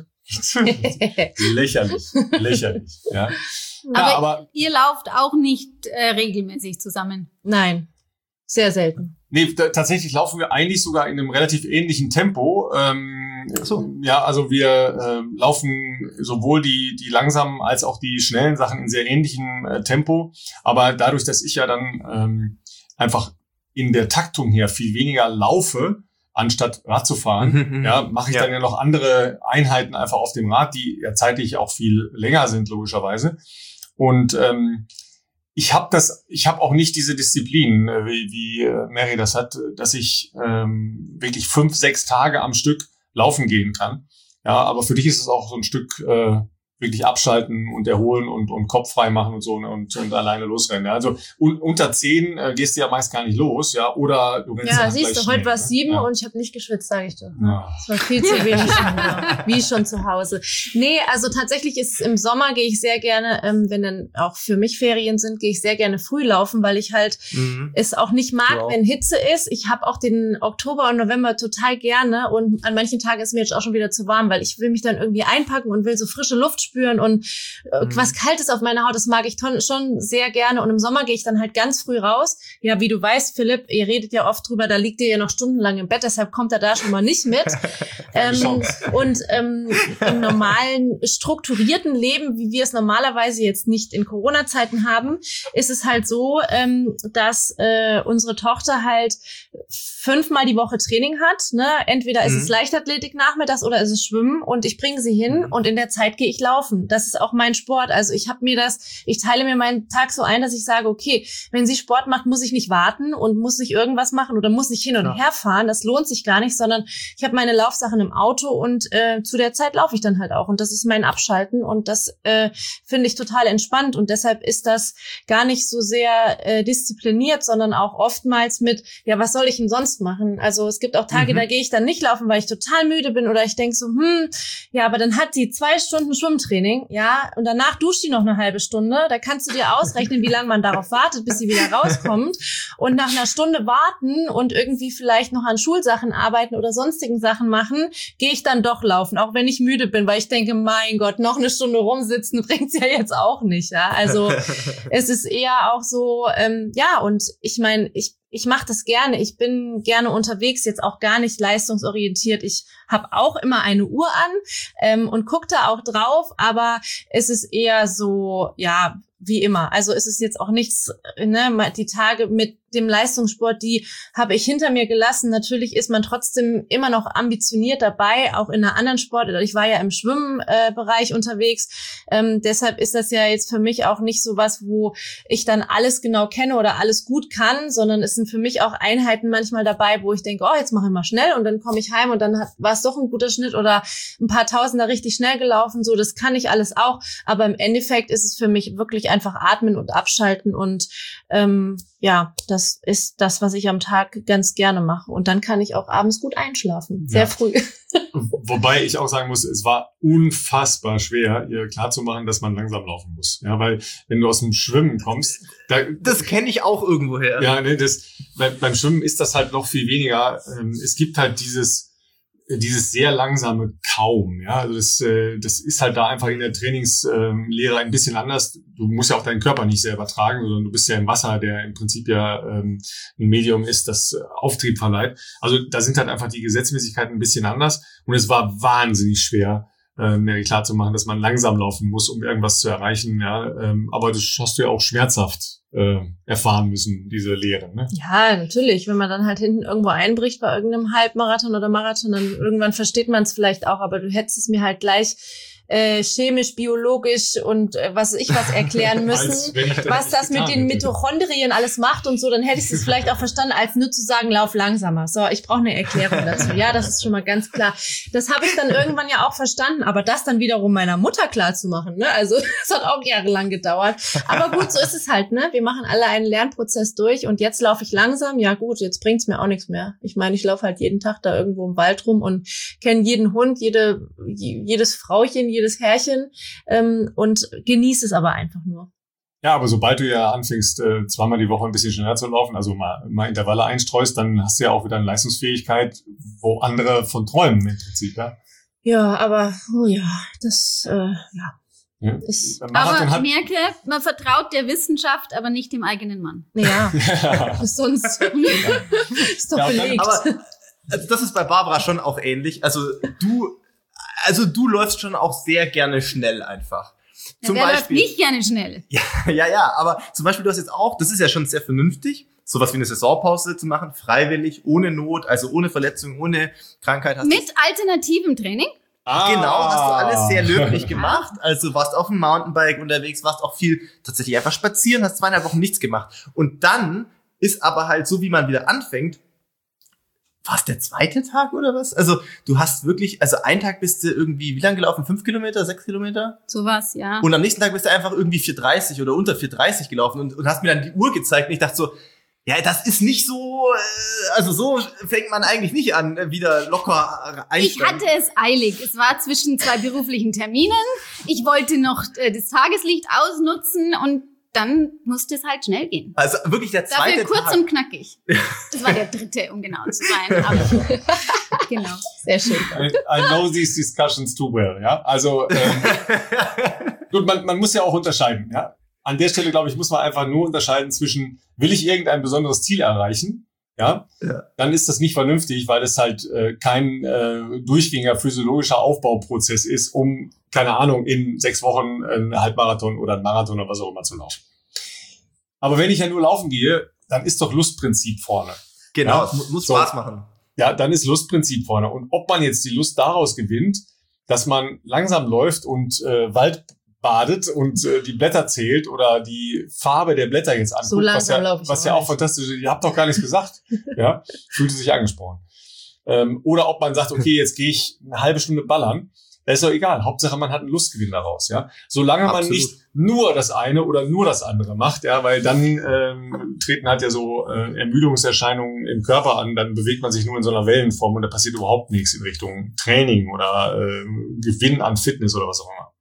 Lächerlich. Ja. Aber ihr lauft auch nicht regelmäßig zusammen? Nein, sehr selten. Nee, tatsächlich laufen wir eigentlich sogar in einem relativ ähnlichen Tempo. So. Ja, also wir laufen sowohl die langsamen als auch die schnellen Sachen in sehr ähnlichem Tempo. Aber dadurch, dass ich ja dann einfach in der Taktung her viel weniger laufe, anstatt Rad zu fahren, mache ich dann ja noch andere Einheiten einfach auf dem Rad, die ja zeitlich auch viel länger sind, logischerweise. Und ich habe auch nicht diese Disziplin, wie Mary das hat, dass ich wirklich 5-6 Tage am Stück laufen gehen kann. Ja, aber für dich ist es auch so ein Stück wirklich abschalten und erholen und Kopf frei machen und so, ne, und alleine losrennen. Ja. Also unter 10 gehst du ja meist gar nicht los, ja, oder du rennst ja, siehst du, heute war es 7 und ich habe nicht geschwitzt, sage ich dir. Ja. Es war viel zu wenig wie schon zu Hause. Nee, also tatsächlich ist im Sommer gehe ich sehr gerne, wenn dann auch für mich Ferien sind, gehe ich sehr gerne früh laufen, weil ich halt es auch nicht mag, wenn Hitze ist. Ich habe auch den Oktober und November total gerne und an manchen Tagen ist mir jetzt auch schon wieder zu warm, weil ich will mich dann irgendwie einpacken und will so frische Luft aufspüren und was Kaltes auf meiner Haut, das mag ich schon sehr gerne. Und im Sommer gehe ich dann halt ganz früh raus. Ja, wie du weißt, Philipp, ihr redet ja oft drüber, da liegt ihr ja noch stundenlang im Bett, deshalb kommt er da schon mal nicht mit. Und im normalen, strukturierten Leben, wie wir es normalerweise jetzt nicht in Corona-Zeiten haben, ist es halt so, dass unsere Tochter halt 5-mal die Woche Training hat. Ne? Entweder ist es Leichtathletik nachmittags oder ist es Schwimmen und ich bringe sie hin und in der Zeit gehe ich laufen. Das ist auch mein Sport. Also ich teile mir meinen Tag so ein, dass ich sage, okay, wenn sie Sport macht, muss ich nicht warten und muss nicht irgendwas machen oder muss nicht hin und her fahren. Das lohnt sich gar nicht, sondern ich habe meine Laufsachen im Auto und zu der Zeit laufe ich dann halt auch. Und das ist mein Abschalten und das finde ich total entspannt und deshalb ist das gar nicht so sehr diszipliniert, sondern auch oftmals mit, ja, was soll ich denn sonst machen? Also es gibt auch Tage, da gehe ich dann nicht laufen, weil ich total müde bin oder ich denke so, ja, aber dann hat sie 2 Stunden Schwimmtraining, ja, und danach duscht die noch eine halbe Stunde. Da kannst du dir ausrechnen, wie lange man darauf wartet, bis sie wieder rauskommt. Und nach einer Stunde warten und irgendwie vielleicht noch an Schulsachen arbeiten oder sonstigen Sachen machen, gehe ich dann doch laufen, auch wenn ich müde bin, weil ich denke, mein Gott, noch eine Stunde rumsitzen bringt's ja jetzt auch nicht, ja. Also es ist eher auch so, ja, und ich meine, ich mache das gerne. Ich bin gerne unterwegs, jetzt auch gar nicht leistungsorientiert. Ich habe auch immer eine Uhr an und gucke da auch drauf, aber es ist eher so, ja, wie immer. Also es ist jetzt auch nichts, ne, die Tage mit dem Leistungssport, die habe ich hinter mir gelassen. Natürlich ist man trotzdem immer noch ambitioniert dabei, auch in einer anderen Sportart. Ich war ja im Schwimmbereich unterwegs. Deshalb ist das ja jetzt für mich auch nicht so was, wo ich dann alles genau kenne oder alles gut kann, sondern es sind für mich auch Einheiten manchmal dabei, wo ich denke, oh, jetzt mache ich mal schnell und dann komme ich heim und dann war es doch ein guter Schnitt oder ein paar Tausender richtig schnell gelaufen. So, das kann ich alles auch. Aber im Endeffekt ist es für mich wirklich einfach atmen und abschalten und ja, das ist das, was ich am Tag ganz gerne mache. Und dann kann ich auch abends gut einschlafen. Sehr früh. Wobei ich auch sagen muss, es war unfassbar schwer, ihr klarzumachen, dass man langsam laufen muss. Ja, weil wenn du aus dem Schwimmen kommst... Das kenne ich auch irgendwoher. Ja, ne, beim Schwimmen ist das halt noch viel weniger. Es gibt halt dieses sehr langsame Kaum, ja, also das ist halt da einfach in der Trainingslehre ein bisschen anders. Du musst ja auch deinen Körper nicht selber tragen, sondern du bist ja im Wasser, der im Prinzip ja ein Medium ist, das Auftrieb verleiht. Also da sind halt einfach die Gesetzmäßigkeiten ein bisschen anders und es war wahnsinnig schwer, mir klar zu machen, dass man langsam laufen muss, um irgendwas zu erreichen, ja, aber das hast du ja auch schmerzhaft erfahren müssen, diese Lehre, ne? Ja, natürlich. Wenn man dann halt hinten irgendwo einbricht bei irgendeinem Halbmarathon oder Marathon, dann irgendwann versteht man es vielleicht auch, aber du hättest es mir halt gleich chemisch, biologisch und was erklären müssen, was das mit den Mitochondrien alles macht und so, dann hätte ich es vielleicht auch verstanden, als nur zu sagen, lauf langsamer. So, ich brauche eine Erklärung dazu. Ja, das ist schon mal ganz klar. Das habe ich dann irgendwann ja auch verstanden, aber das dann wiederum meiner Mutter klar zu machen, ne? Also, es hat auch jahrelang gedauert. Aber gut, so ist es halt, ne? Wir machen alle einen Lernprozess durch und jetzt laufe ich langsam. Ja gut, jetzt bringt's mir auch nichts mehr. Ich meine, ich laufe halt jeden Tag da irgendwo im Wald rum und kenne jeden Hund, jedes Frauchen, jedes Herrchen und genieße es aber einfach nur. Ja, aber sobald du ja anfängst, 2-mal die Woche ein bisschen schneller zu laufen, also mal Intervalle einstreust, dann hast du ja auch wieder eine Leistungsfähigkeit, wo andere von träumen im Prinzip, ja. Ja, aber, oh ja, das, ja. Ja. Aber merke, man vertraut der Wissenschaft, aber nicht dem eigenen Mann. Ja, sonst ist doch belegt. Aber also das ist bei Barbara schon auch ähnlich. Also du läufst schon auch sehr gerne schnell einfach. Ja, wer läuft nicht gerne schnell? Ja, aber zum Beispiel du hast jetzt auch, das ist ja schon sehr vernünftig, sowas wie eine Saisonpause zu machen, freiwillig, ohne Not, also ohne Verletzung, ohne Krankheit. Mit alternativem Training? Genau, hast du alles sehr löblich gemacht. Also warst auf dem Mountainbike unterwegs, warst auch viel tatsächlich einfach spazieren, hast 2,5 Wochen nichts gemacht. Und dann ist aber halt so, wie man wieder anfängt, war es der 2. Tag oder was? Also du hast wirklich, also einen Tag bist du irgendwie, wie lang gelaufen? 5 Kilometer, 6 Kilometer? Sowas, ja. Und am nächsten Tag bist du einfach irgendwie 4,30 oder unter 4,30 gelaufen und hast mir dann die Uhr gezeigt und ich dachte so, ja, das ist nicht so, also so fängt man eigentlich nicht an, wieder locker einsteigen. Ich hatte es eilig. Es war zwischen 2 beruflichen Terminen. Ich wollte noch das Tageslicht ausnutzen und dann musste es halt schnell gehen. Also wirklich der 2. Dafür kurz Tag. Und knackig. Das war der 3., um genau zu sein. Aber Genau, sehr schön. I know these discussions too well, ja. Also, gut, man muss ja auch unterscheiden, ja. An der Stelle, glaube ich, muss man einfach nur unterscheiden zwischen, will ich irgendein besonderes Ziel erreichen, ja, dann ist das nicht vernünftig, weil es halt kein durchgängiger physiologischer Aufbauprozess ist, um, keine Ahnung, in 6 Wochen einen Halbmarathon oder einen Marathon oder was auch immer zu laufen. Aber wenn ich ja nur laufen gehe, dann ist doch Lustprinzip vorne. Genau, ja? Es muss Spaß machen. Ja, dann ist Lustprinzip vorne. Und ob man jetzt die Lust daraus gewinnt, dass man langsam läuft und Wald badet und die Blätter zählt oder die Farbe der Blätter jetzt anguckt, so langsam was ja auch fantastisch ist. Ihr habt doch gar nichts gesagt. Ja, fühlte sich angesprochen. Oder ob man sagt, okay, jetzt gehe ich eine halbe Stunde ballern. Das ist doch egal. Hauptsache, man hat einen Lustgewinn daraus, ja. Solange man nicht nur das eine oder nur das andere macht, ja, weil dann treten halt ja so Ermüdungserscheinungen im Körper an, dann bewegt man sich nur in so einer Wellenform und da passiert überhaupt nichts in Richtung Training oder Gewinn an Fitness oder was auch immer.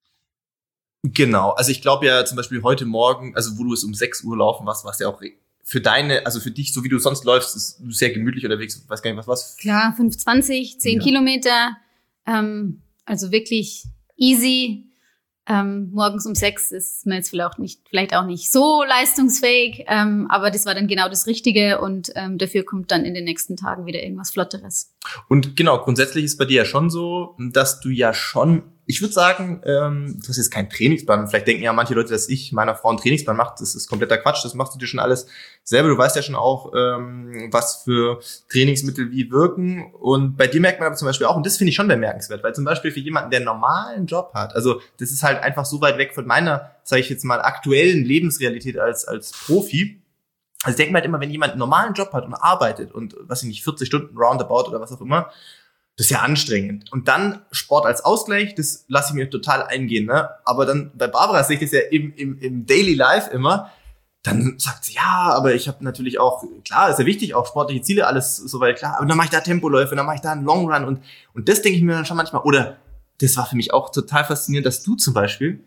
Genau, also ich glaube ja zum Beispiel heute Morgen, also wo du es um 6 Uhr laufen warst, warst ja auch für dich, so wie du sonst läufst, ist du sehr gemütlich unterwegs, weiß gar nicht, was war's? Klar, 5,20, 10 Kilometer, also wirklich easy. Morgens um 6 ist man jetzt vielleicht auch nicht so leistungsfähig, aber das war dann genau das Richtige und dafür kommt dann in den nächsten Tagen wieder irgendwas Flotteres. Und genau, grundsätzlich ist bei dir ja schon so, dass du ja schon, ich würde sagen, du hast jetzt keinen Trainingsplan. Vielleicht denken ja manche Leute, dass ich meiner Frau einen Trainingsplan mache. Das ist kompletter Quatsch. Das machst du dir schon alles selber. Du weißt ja schon auch, was für Trainingsmittel wie wirken. Und bei dir merkt man aber zum Beispiel auch, und das finde ich schon bemerkenswert, weil zum Beispiel für jemanden, der einen normalen Job hat, also das ist halt einfach so weit weg von meiner, sage ich jetzt mal, aktuellen Lebensrealität als Profi. Also ich denke mir halt immer, wenn jemand einen normalen Job hat und arbeitet und, was ich nicht, 40 Stunden roundabout oder was auch immer, das ist ja anstrengend. Und dann Sport als Ausgleich, das lasse ich mir total eingehen, ne? Aber dann bei Barbara sehe ich das ja im Daily Life immer. Dann sagt sie, ja, aber ich habe natürlich auch, klar, ist ja wichtig, auch sportliche Ziele, alles soweit klar. Aber dann mache ich da Tempoläufe, dann mache ich da einen Long Run und das denke ich mir dann schon manchmal. Oder das war für mich auch total faszinierend, dass du zum Beispiel,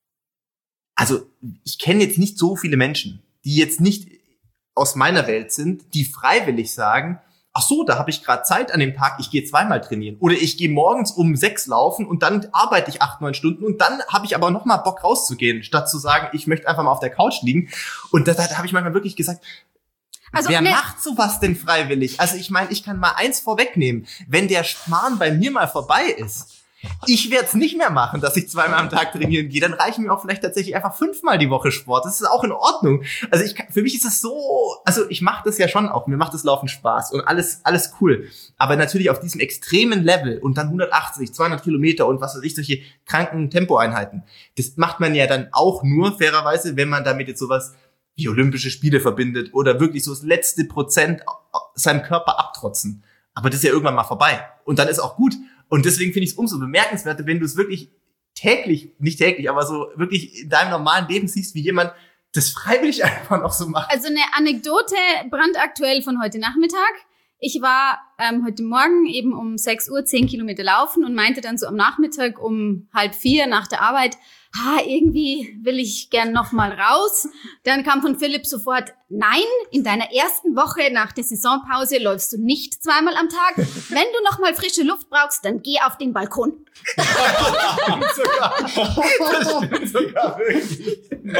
also ich kenne jetzt nicht so viele Menschen, die jetzt nicht aus meiner Welt sind, die freiwillig sagen, ach so, da habe ich gerade Zeit an dem Tag, ich gehe 2-mal trainieren. Oder ich gehe morgens um 6 laufen und dann arbeite ich 8-9 Stunden und dann habe ich aber nochmal Bock rauszugehen, statt zu sagen, ich möchte einfach mal auf der Couch liegen. Und da habe ich manchmal wirklich gesagt, also, wer macht sowas denn freiwillig? Also ich meine, ich kann mal eins vorwegnehmen, wenn der Schmarrn bei mir mal vorbei ist, ich werde es nicht mehr machen, dass ich 2-mal am Tag trainieren gehe. Dann reichen mir auch vielleicht tatsächlich einfach 5-mal die Woche Sport. Das ist auch in Ordnung. Also für mich ist es so, also ich mache das ja schon auch. Mir macht das Laufen Spaß und alles cool. Aber natürlich auf diesem extremen Level und dann 180, 200 Kilometer und was weiß ich, solche kranken Tempoeinheiten. Das macht man ja dann auch nur fairerweise, wenn man damit jetzt sowas wie Olympische Spiele verbindet oder wirklich so das letzte Prozent seinem Körper abtrotzen. Aber das ist ja irgendwann mal vorbei. Und dann ist auch gut. Und deswegen finde ich es umso bemerkenswerter, wenn du es wirklich nicht täglich, aber so wirklich in deinem normalen Leben siehst, wie jemand das freiwillig einfach noch so macht. Also eine Anekdote brandaktuell von heute Nachmittag. Ich war heute Morgen eben um 6 Uhr 10 Kilometer laufen und meinte dann so am Nachmittag um 3:30 nach der Arbeit, irgendwie will ich gern noch mal raus. Dann kam von Philipp sofort, nein, in deiner ersten Woche nach der Saisonpause läufst du nicht 2-mal am Tag. Wenn du noch mal frische Luft brauchst, dann geh auf den Balkon. Das stimmt sogar wirklich.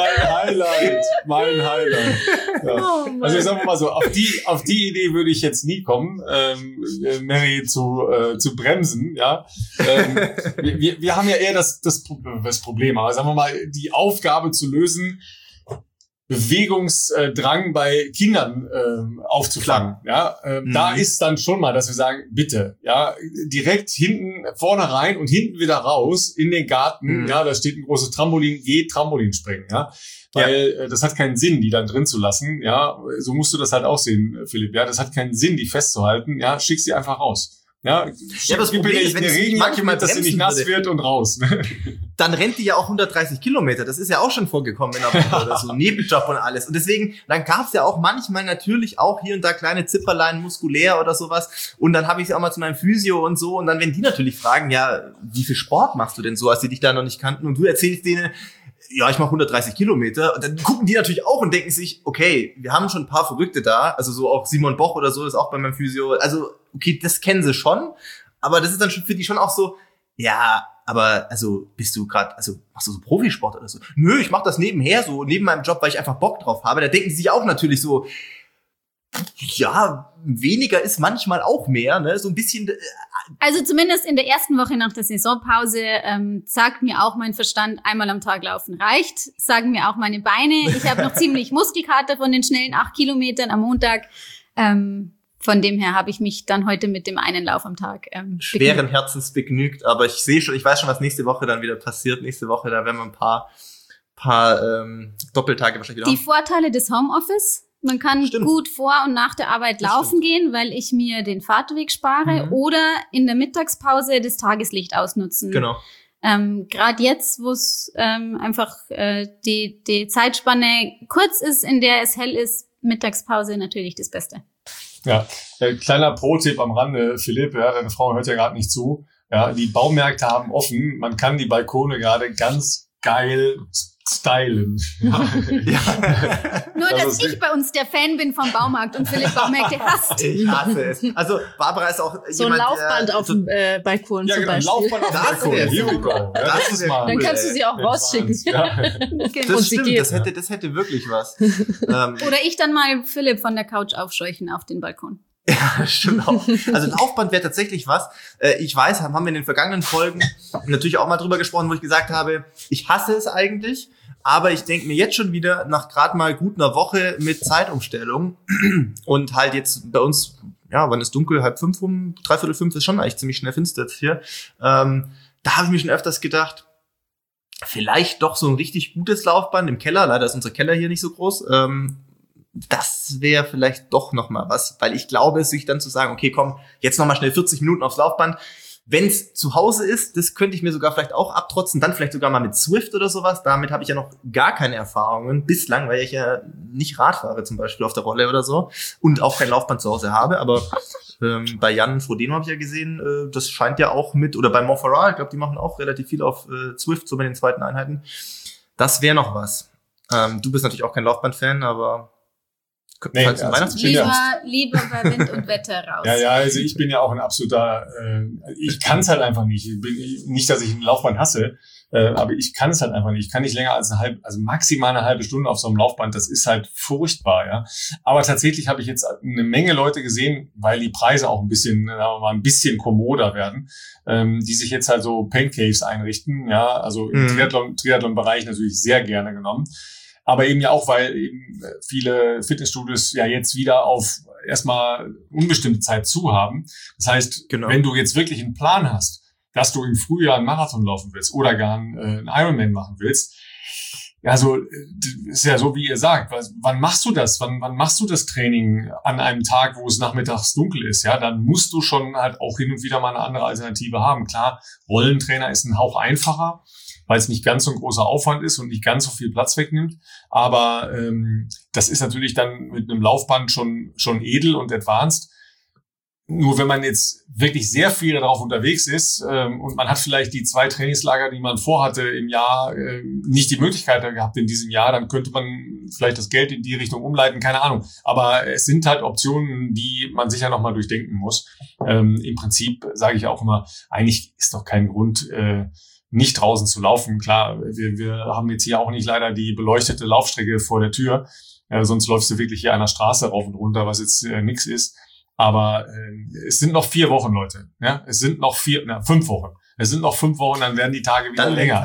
Mein Highlight. Ja. Oh also ich sag mal so, auf die Idee würde ich jetzt nie kommen, Mary zu bremsen, ja. Wir haben ja eher das Problem, aber sagen wir mal, die Aufgabe zu lösen, Bewegungsdrang bei Kindern aufzufangen. Ja, da ist dann schon mal, dass wir sagen, bitte, ja, direkt hinten vorne rein und hinten wieder raus in den Garten. Ja, da steht ein großes Trampolin, geh Trampolin springen. Ja, weil das hat keinen Sinn, die dann drin zu lassen. Ja, so musst du das halt auch sehen, Philipp. Ja, das hat keinen Sinn, die festzuhalten. Ja, schick sie einfach raus. Ja, das Problem ist, wenn ich manchmal dass sie nicht nass wird und raus. Dann rennt die ja auch 130 Kilometer. Das ist ja auch schon vorgekommen in der Woche oder so. Nebenjob und alles. Und deswegen, dann gab's ja auch manchmal natürlich auch hier und da kleine Zipperlein muskulär oder sowas. Und dann habe ich sie auch mal zu meinem Physio und so. Und dann, wenn die natürlich fragen, ja, wie viel Sport machst du denn so, als die dich da noch nicht kannten? Und du erzählst denen, ja, ich mache 130 Kilometer. Und dann gucken die natürlich auch und denken sich, okay, wir haben schon ein paar Verrückte da. Also so auch Simon Boch oder so ist auch bei meinem Physio. Also, okay, das kennen sie schon. Aber das ist dann schon für die schon auch so, ja, aber also bist du gerade, also machst du so Profisport oder so? Nö, ich mache das nebenher, so neben meinem Job, weil ich einfach Bock drauf habe. Da denken sie sich auch natürlich so, ja, weniger ist manchmal auch mehr, ne? So ein bisschen. Also zumindest in der ersten Woche nach der Saisonpause sagt mir auch mein Verstand, einmal am Tag laufen reicht. Sagen mir auch meine Beine. Ich habe noch ziemlich Muskelkater von den schnellen 8 Kilometern am Montag. Von dem her habe ich mich dann heute mit dem einen Lauf am Tag schweren Herzens begnügt. Aber ich sehe schon, ich weiß schon, was nächste Woche dann wieder passiert. Nächste Woche, da werden wir ein paar Doppeltage wahrscheinlich wieder haben. Die Vorteile des Homeoffice. Man kann gut vor und nach der Arbeit laufen gehen, weil ich mir den Fahrtweg spare oder in der Mittagspause das Tageslicht ausnutzen. Genau. Gerade jetzt, wo es einfach die Zeitspanne kurz ist, in der es hell ist, Mittagspause natürlich das Beste. Ja, kleiner Pro-Tipp am Rande, Philipp, ja, deine Frau hört ja gerade nicht zu. Ja, die Baumärkte haben offen, man kann die Balkone gerade ganz geil stylen. Ja. Nur, dass ich bei uns der Fan bin vom Baumarkt und Philipp Baumärkte hasst. Ich hasse es. Also Barbara ist auch so jemand, ein Laufband auf dem Balkon zum Beispiel. Laufband auf dem Balkon. Here we go. Ja, das ist mal dann kannst du sie auch rausschicken. Ja. Das stimmt, das hätte wirklich was. Oder ich dann mal Philipp von der Couch aufscheuchen auf den Balkon. Ja, stimmt auch. Also Laufband wäre tatsächlich was. Ich weiß, haben wir in den vergangenen Folgen natürlich auch mal drüber gesprochen, wo ich gesagt habe, ich hasse es eigentlich, aber ich denke mir jetzt schon wieder nach gerade mal gut einer Woche mit Zeitumstellung und halt jetzt bei uns, ja, wann ist dunkel, 4:30 rum, 4:45 ist schon eigentlich ziemlich schnell finster jetzt hier. Da habe ich mir schon öfters gedacht, vielleicht doch so ein richtig gutes Laufband im Keller. Leider ist unser Keller hier nicht so groß. Das wäre vielleicht doch noch mal was, weil ich glaube, sich dann zu sagen, okay, komm, jetzt noch mal schnell 40 Minuten aufs Laufband. Wenn es zu Hause ist, das könnte ich mir sogar vielleicht auch abtrotzen, dann vielleicht sogar mal mit Zwift oder sowas. Damit habe ich ja noch gar keine Erfahrungen bislang, weil ich ja nicht Rad fahre zum Beispiel auf der Rolle oder so und auch kein Laufband zu Hause habe. Aber bei Jan Frodeno habe ich ja gesehen, das scheint ja auch mit, oder bei Montferrat, ich glaube, die machen auch relativ viel auf Zwift, so bei den zweiten Einheiten. Das wäre noch was. Du bist natürlich auch kein Laufband-Fan, aber nee, lieber bei Wind und Wetter raus. Ja, also ich bin ja auch ein absoluter, ich kann es halt einfach nicht. Nicht, dass ich ein Laufband hasse, aber ich kann es halt einfach nicht. Ich kann nicht länger als maximal eine halbe Stunde auf so einem Laufband. Das ist halt furchtbar, ja. Aber tatsächlich habe ich jetzt eine Menge Leute gesehen, weil die Preise auch ein bisschen, sagen wir mal, ein bisschen kommoder werden, die sich jetzt halt so Paincaves einrichten, ja. Also im Triathlon-Bereich natürlich sehr gerne genommen. Aber eben ja auch, weil eben viele Fitnessstudios ja jetzt wieder auf erstmal unbestimmte Zeit zu haben. Das heißt, Wenn du jetzt wirklich einen Plan hast, dass du im Frühjahr einen Marathon laufen willst oder gar einen Ironman machen willst, also ist ja so, wie ihr sagt, wann machst du das? Wann machst du das Training an einem Tag, wo es nachmittags dunkel ist? Ja, dann musst du schon halt auch hin und wieder mal eine andere Alternative haben. Klar, Rollentrainer ist ein Hauch einfacher, weil es nicht ganz so ein großer Aufwand ist und nicht ganz so viel Platz wegnimmt. Aber das ist natürlich dann mit einem Laufband schon edel und advanced. Nur wenn man jetzt wirklich sehr viel darauf unterwegs ist und man hat vielleicht die 2 Trainingslager, die man vorhatte im Jahr, nicht die Möglichkeit gehabt in diesem Jahr, dann könnte man vielleicht das Geld in die Richtung umleiten, keine Ahnung. Aber es sind halt Optionen, die man sicher nochmal durchdenken muss. Im Prinzip sage ich auch immer, eigentlich ist doch kein Grund, nicht draußen zu laufen. Klar, wir haben jetzt hier auch nicht leider die beleuchtete Laufstrecke vor der Tür. Sonst läufst du wirklich hier an der Straße rauf und runter, was jetzt nix ist. Aber es sind noch 4 Wochen, Leute. Ja, es sind noch 5 Wochen. Es sind noch 5 Wochen, dann werden die Tage wieder länger.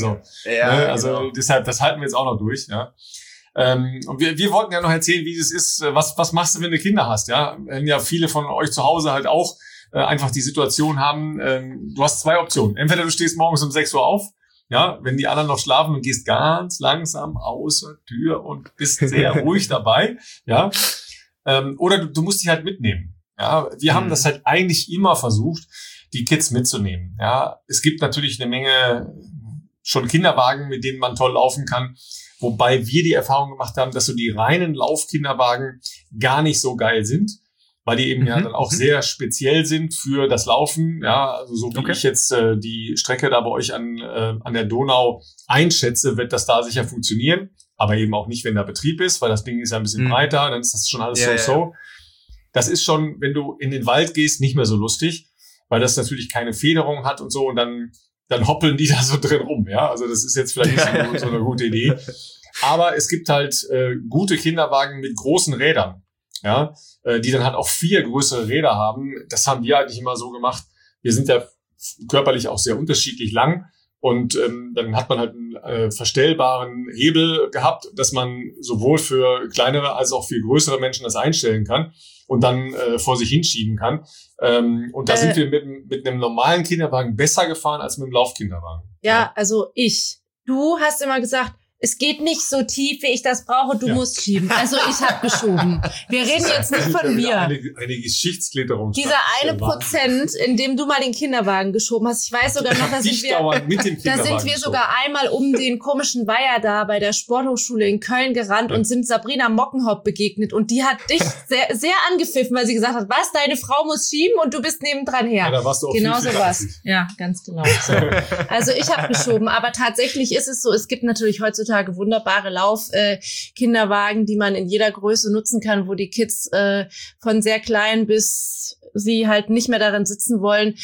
Also deshalb, das halten wir jetzt auch noch durch. Ja. Und wir wollten ja noch erzählen, wie es ist. Was machst du, wenn du Kinder hast? Ja, wenn ja viele von euch zu Hause halt auch einfach die Situation haben, du hast 2 Optionen. Entweder du stehst morgens um 6 Uhr auf, ja, wenn die anderen noch schlafen und gehst ganz langsam außer Tür und bist sehr ruhig dabei, ja. Oder du musst die halt mitnehmen. Ja, wir haben das halt eigentlich immer versucht, die Kids mitzunehmen. Ja, es gibt natürlich eine Menge schon Kinderwagen, mit denen man toll laufen kann. Wobei wir die Erfahrung gemacht haben, dass so die reinen Laufkinderwagen gar nicht so geil sind. weil die eben ja dann auch sehr speziell sind für das Laufen. Ja, also so wie ich jetzt die Strecke da bei euch an der Donau einschätze, wird das da sicher funktionieren. Aber eben auch nicht, wenn da Betrieb ist, weil das Ding ist ja ein bisschen breiter, dann ist das schon alles so. Das ist schon, wenn du in den Wald gehst, nicht mehr so lustig, weil das natürlich keine Federung hat und so und dann hoppeln die da so drin rum. Ja, also das ist jetzt vielleicht nicht so eine gute Idee. Aber es gibt halt gute Kinderwagen mit großen Rädern, ja, die dann halt auch 4 größere Räder haben. Das haben wir eigentlich immer so gemacht. Wir sind ja körperlich auch sehr unterschiedlich lang und dann hat man halt einen verstellbaren Hebel gehabt, dass man sowohl für kleinere als auch für größere Menschen das einstellen kann und dann vor sich hinschieben kann. Und da sind wir mit einem normalen Kinderwagen besser gefahren als mit einem Laufkinderwagen. Ja, also du hast immer gesagt, es geht nicht so tief, wie ich das brauche, du musst schieben. Also ich habe geschoben. Wir reden jetzt nicht von mir. Eine Geschichtsklitterung. Dieser 1%, in dem du mal den Kinderwagen geschoben hast. Ich weiß sogar noch, da sind wir sogar einmal um den komischen Weiher da bei der Sporthochschule in Köln gerannt und sind Sabrina Mockenhaupt begegnet. Und die hat dich sehr, sehr angepfiffen, weil sie gesagt hat, was, deine Frau muss schieben und du bist nebendran her. Ja, da warst du auch genau so was. Ja, ganz genau. So. Also ich habe geschoben. Aber tatsächlich ist es so, es gibt natürlich heutzutage wunderbare Laufkinderwagen, die man in jeder Größe nutzen kann, wo die Kids von sehr klein bis sie halt nicht mehr darin sitzen wollen,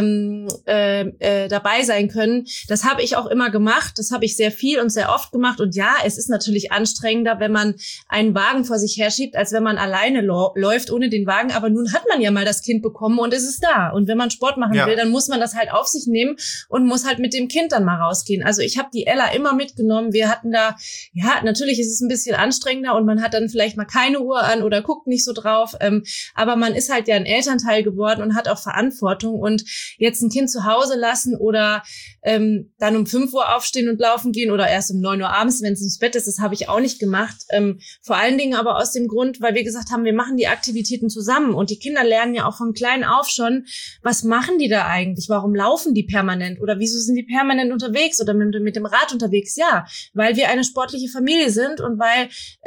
dabei sein können. Das habe ich auch immer gemacht. Das habe ich sehr viel und sehr oft gemacht. Und ja, es ist natürlich anstrengender, wenn man einen Wagen vor sich herschiebt, als wenn man alleine läuft ohne den Wagen. Aber nun hat man ja mal das Kind bekommen und es ist da. Und wenn man Sport machen will, dann muss man das halt auf sich nehmen und muss halt mit dem Kind dann mal rausgehen. Also ich habe die Ella immer mitgenommen. Wir hatten da, ja, natürlich ist es ein bisschen anstrengender und man hat dann vielleicht mal keine Uhr an oder guckt nicht so drauf. Aber man ist halt ja ein Elternteil geworden und hat auch Verantwortung. Und jetzt ein Kind zu Hause lassen oder dann um 5 Uhr aufstehen und laufen gehen oder erst um 9 Uhr abends, wenn es ins Bett ist, das habe ich auch nicht gemacht. Vor allen Dingen aber aus dem Grund, weil wir gesagt haben, wir machen die Aktivitäten zusammen und die Kinder lernen ja auch von klein auf schon, was machen die da eigentlich? Warum laufen die permanent? Oder wieso sind die permanent unterwegs oder mit dem Rad unterwegs? Ja, weil wir eine sportliche Familie sind und weil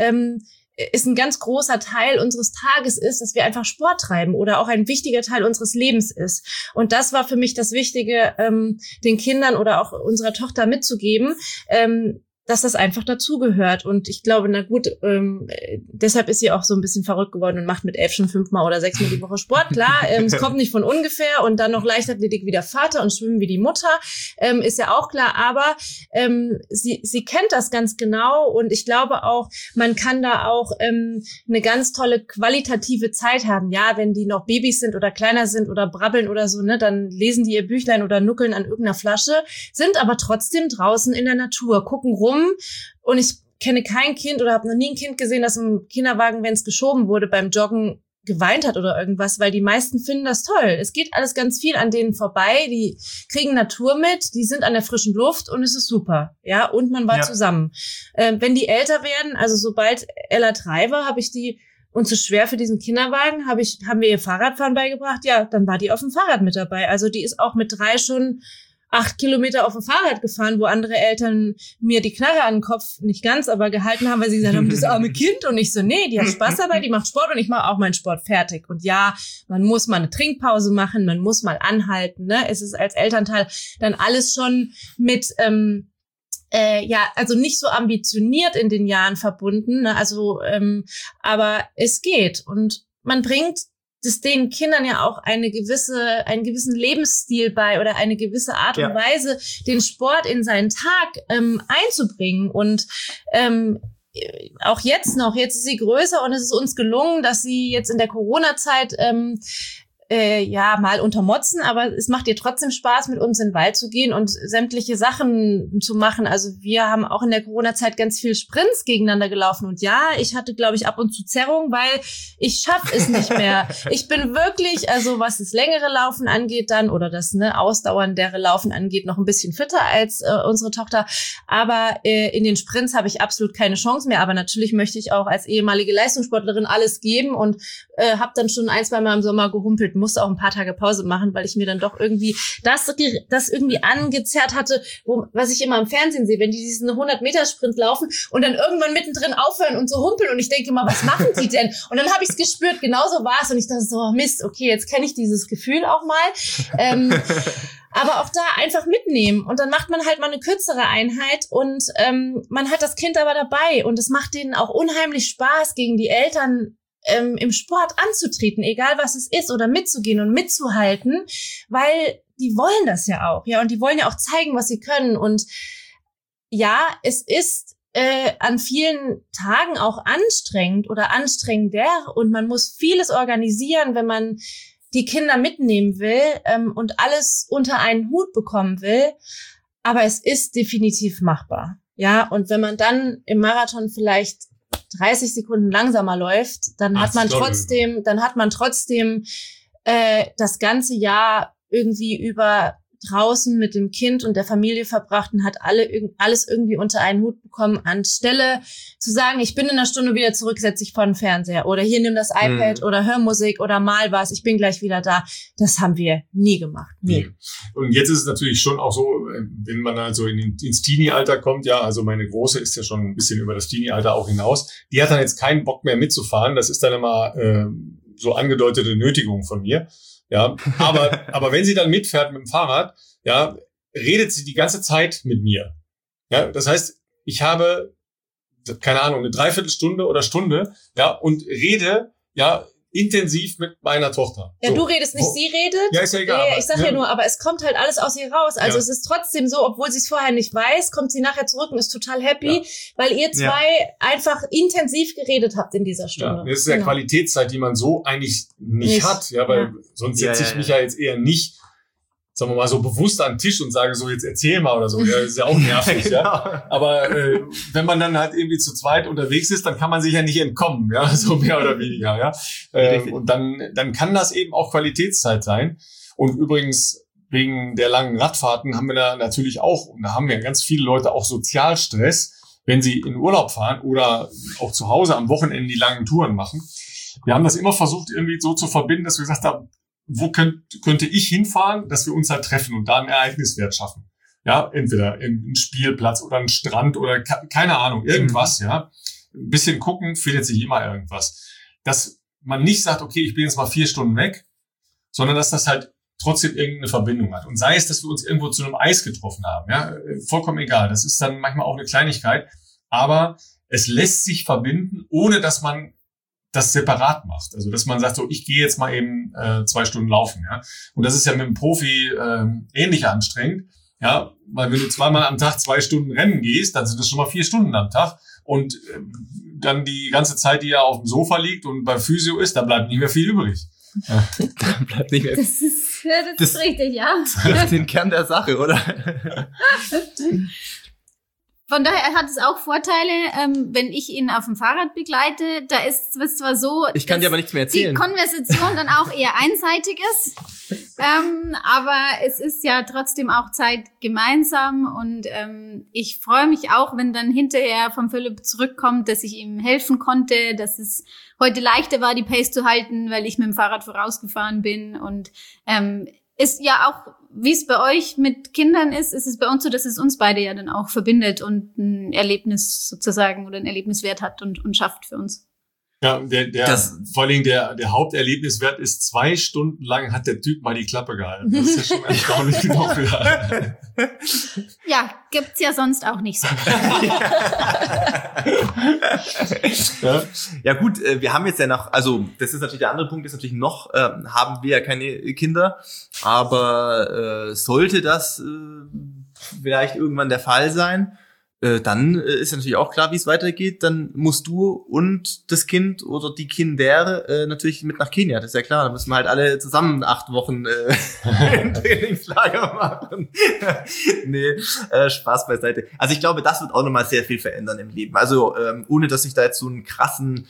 es ein ganz großer Teil unseres Tages ist, dass wir einfach Sport treiben oder auch ein wichtiger Teil unseres Lebens ist. Und das war für mich das Wichtige, den Kindern oder auch unserer Tochter mitzugeben, dass das einfach dazugehört. Und ich glaube, na gut, deshalb ist sie auch so ein bisschen verrückt geworden und macht mit 11 schon 5-mal oder 6-mal die Woche Sport. Klar, es kommt nicht von ungefähr und dann noch Leichtathletik wie der Vater und Schwimmen wie die Mutter, ist ja auch klar. Aber sie kennt das ganz genau und ich glaube auch, man kann da auch eine ganz tolle qualitative Zeit haben. Ja, wenn die noch Babys sind oder kleiner sind oder brabbeln oder so, ne, dann lesen die ihr Büchlein oder nuckeln an irgendeiner Flasche, sind aber trotzdem draußen in der Natur, gucken rum. Und ich kenne kein Kind oder habe noch nie ein Kind gesehen, das im Kinderwagen, wenn es geschoben wurde, beim Joggen geweint hat oder irgendwas, weil die meisten finden das toll. Es geht alles ganz viel an denen vorbei, die kriegen Natur mit, die sind an der frischen Luft und es ist super. Ja, und man war zusammen. Wenn die älter werden, also sobald Ella 3 war, habe ich die und zu schwer für diesen Kinderwagen, haben wir ihr Fahrradfahren beigebracht. Ja, dann war die auf dem Fahrrad mit dabei. Also die ist auch mit 3 schon 8 Kilometer auf dem Fahrrad gefahren, wo andere Eltern mir die Knarre an den Kopf, nicht ganz, aber gehalten haben, weil sie gesagt haben, das arme Kind. Und ich so, nee, die hat Spaß dabei, die macht Sport und ich mache auch meinen Sport fertig. Und ja, man muss mal eine Trinkpause machen, man muss mal anhalten. Ne? Es ist als Elternteil dann alles schon mit, also nicht so ambitioniert in den Jahren verbunden. Ne? Also, aber es geht. Und man bringt das den Kindern ja auch einen gewissen Lebensstil bei oder eine gewisse Art und Weise, den Sport in seinen Tag einzubringen. Und auch jetzt ist sie größer und es ist uns gelungen, dass sie jetzt in der Corona-Zeit mal untermotzen, aber es macht ihr trotzdem Spaß, mit uns in den Wald zu gehen und sämtliche Sachen zu machen. Also wir haben auch in der Corona-Zeit ganz viel Sprints gegeneinander gelaufen und ja, ich hatte, glaube ich, ab und zu Zerrung, weil ich schaffe es nicht mehr. Ich bin wirklich, also was das längere Laufen angeht dann oder das ausdauerndere Laufen angeht, noch ein bisschen fitter als unsere Tochter, aber in den Sprints habe ich absolut keine Chance mehr, aber natürlich möchte ich auch als ehemalige Leistungssportlerin alles geben und habe dann schon 1-2 Mal im Sommer gehumpelt, musste auch ein paar Tage Pause machen, weil ich mir dann doch irgendwie das irgendwie angezerrt hatte, was ich immer im Fernsehen sehe, wenn die diesen 100-Meter-Sprint laufen und dann irgendwann mittendrin aufhören und so humpeln und ich denke mal, was machen die denn? Und dann habe ich es gespürt, genauso war es und ich dachte so, Mist, okay, jetzt kenne ich dieses Gefühl auch mal. Aber auch da einfach mitnehmen und dann macht man halt mal eine kürzere Einheit und man hat das Kind aber dabei und es macht denen auch unheimlich Spaß, gegen die Eltern im Sport anzutreten, egal was es ist, oder mitzugehen und mitzuhalten, weil die wollen das ja auch, ja, und die wollen ja auch zeigen, was sie können. Und ja, es ist an vielen Tagen auch anstrengend oder anstrengender und man muss vieles organisieren, wenn man die Kinder mitnehmen will und alles unter einen Hut bekommen will. Aber es ist definitiv machbar. Ja, und wenn man dann im Marathon vielleicht 30 Sekunden langsamer läuft, dann hat man trotzdem das ganze Jahr irgendwie über draußen mit dem Kind und der Familie verbracht und hat alles irgendwie unter einen Hut bekommen, anstelle zu sagen, ich bin in einer Stunde wieder zurück, setze ich vor den Fernseher oder hier nimm das iPad oder hör Musik oder mal was, ich bin gleich wieder da. Das haben wir nie gemacht. Nie. Und jetzt ist es natürlich schon auch so, wenn man also ins Teenie-Alter kommt, ja, also meine Große ist ja schon ein bisschen über das Teenie-Alter auch hinaus, die hat dann jetzt keinen Bock mehr mitzufahren, das ist dann immer so angedeutete Nötigung von mir. Ja, aber wenn sie dann mitfährt mit dem Fahrrad, ja, redet sie die ganze Zeit mit mir. Ja, das heißt, ich habe, keine Ahnung, eine Dreiviertelstunde oder Stunde, ja, und rede, ja, intensiv mit meiner Tochter. Ja, so. Du redest nicht, sie redet. Ja, ist ja egal. Ja, ich sag ja nur, aber es kommt halt alles aus ihr raus. Also es ist trotzdem so, obwohl sie es vorher nicht weiß, kommt sie nachher zurück und ist total happy, weil ihr zwei einfach intensiv geredet habt in dieser Stunde. Ja, das ist ja Qualitätszeit, die man so eigentlich nicht hat, ja, weil sonst setze ich mich ja jetzt eher nicht, sagen wir mal, so bewusst an den Tisch und sage so, jetzt erzähl mal oder so. Ja, das ist ja auch nervig, ja. Aber wenn man dann halt irgendwie zu zweit unterwegs ist, dann kann man sich ja nicht entkommen, ja, so mehr oder weniger, ja. Und dann kann das eben auch Qualitätszeit sein. Und übrigens, wegen der langen Radfahrten haben wir da natürlich auch, und da haben wir ganz viele Leute auch Sozialstress, wenn sie in Urlaub fahren oder auch zu Hause am Wochenende die langen Touren machen. Wir haben das immer versucht, irgendwie so zu verbinden, dass wir gesagt haben, wo könnte ich hinfahren, dass wir uns halt treffen und da einen Ereigniswert schaffen. Ja, entweder einen Spielplatz oder einen Strand oder keine Ahnung, irgendwas, ja. Ein bisschen gucken, findet sich immer irgendwas. Dass man nicht sagt, okay, ich bin jetzt mal 4 Stunden weg, sondern dass das halt trotzdem irgendeine Verbindung hat. Und sei es, dass wir uns irgendwo zu einem Eis getroffen haben, ja, vollkommen egal. Das ist dann manchmal auch eine Kleinigkeit, aber es lässt sich verbinden, ohne dass man das separat macht. Also, dass man sagt, so, ich gehe jetzt mal eben 2 Stunden laufen, ja. Und das ist ja mit dem Profi ähnlich anstrengend, ja, weil wenn du zweimal am Tag 2 Stunden rennen gehst, dann sind das schon mal 4 Stunden am Tag. Und dann die ganze Zeit, die er auf dem Sofa liegt und bei Physio ist, da bleibt nicht mehr viel übrig. Ja. Da bleibt nicht mehr. Das ist richtig, ja. Das ist den Kern der Sache, oder? Von daher hat es auch Vorteile, wenn ich ihn auf dem Fahrrad begleite. Da ist es zwar so, ich kann dir aber nichts mehr erzählen. Die Konversation dann auch eher einseitig ist, aber es ist ja trotzdem auch Zeit gemeinsam und ich freue mich auch, wenn dann hinterher von Philipp zurückkommt, dass ich ihm helfen konnte, dass es heute leichter war, die Pace zu halten, weil ich mit dem Fahrrad vorausgefahren bin und ist ja auch, wie es bei euch mit Kindern ist es bei uns so, dass es uns beide ja dann auch verbindet und ein Erlebnis sozusagen oder einen Erlebniswert hat und schafft für uns. Ja, vor allen Dingen der Haupterlebniswert ist 2 Stunden lang hat der Typ mal die Klappe gehalten. Das ist ja schon erstaunlich genug. Ja, gibt's ja sonst auch nicht so. Ja gut, wir haben jetzt ja noch, also das ist natürlich der andere Punkt, ist natürlich noch, haben wir ja keine Kinder, aber sollte das vielleicht irgendwann der Fall sein, dann ist ja natürlich auch klar, wie es weitergeht. Dann musst du und das Kind oder die Kinder natürlich mit nach Kenia. Das ist ja klar. Da müssen wir halt alle zusammen 8 Wochen ein Trainingslager machen. Nee, Spaß beiseite. Also ich glaube, das wird auch nochmal sehr viel verändern im Leben. Also ohne, dass ich da jetzt so einen krassen,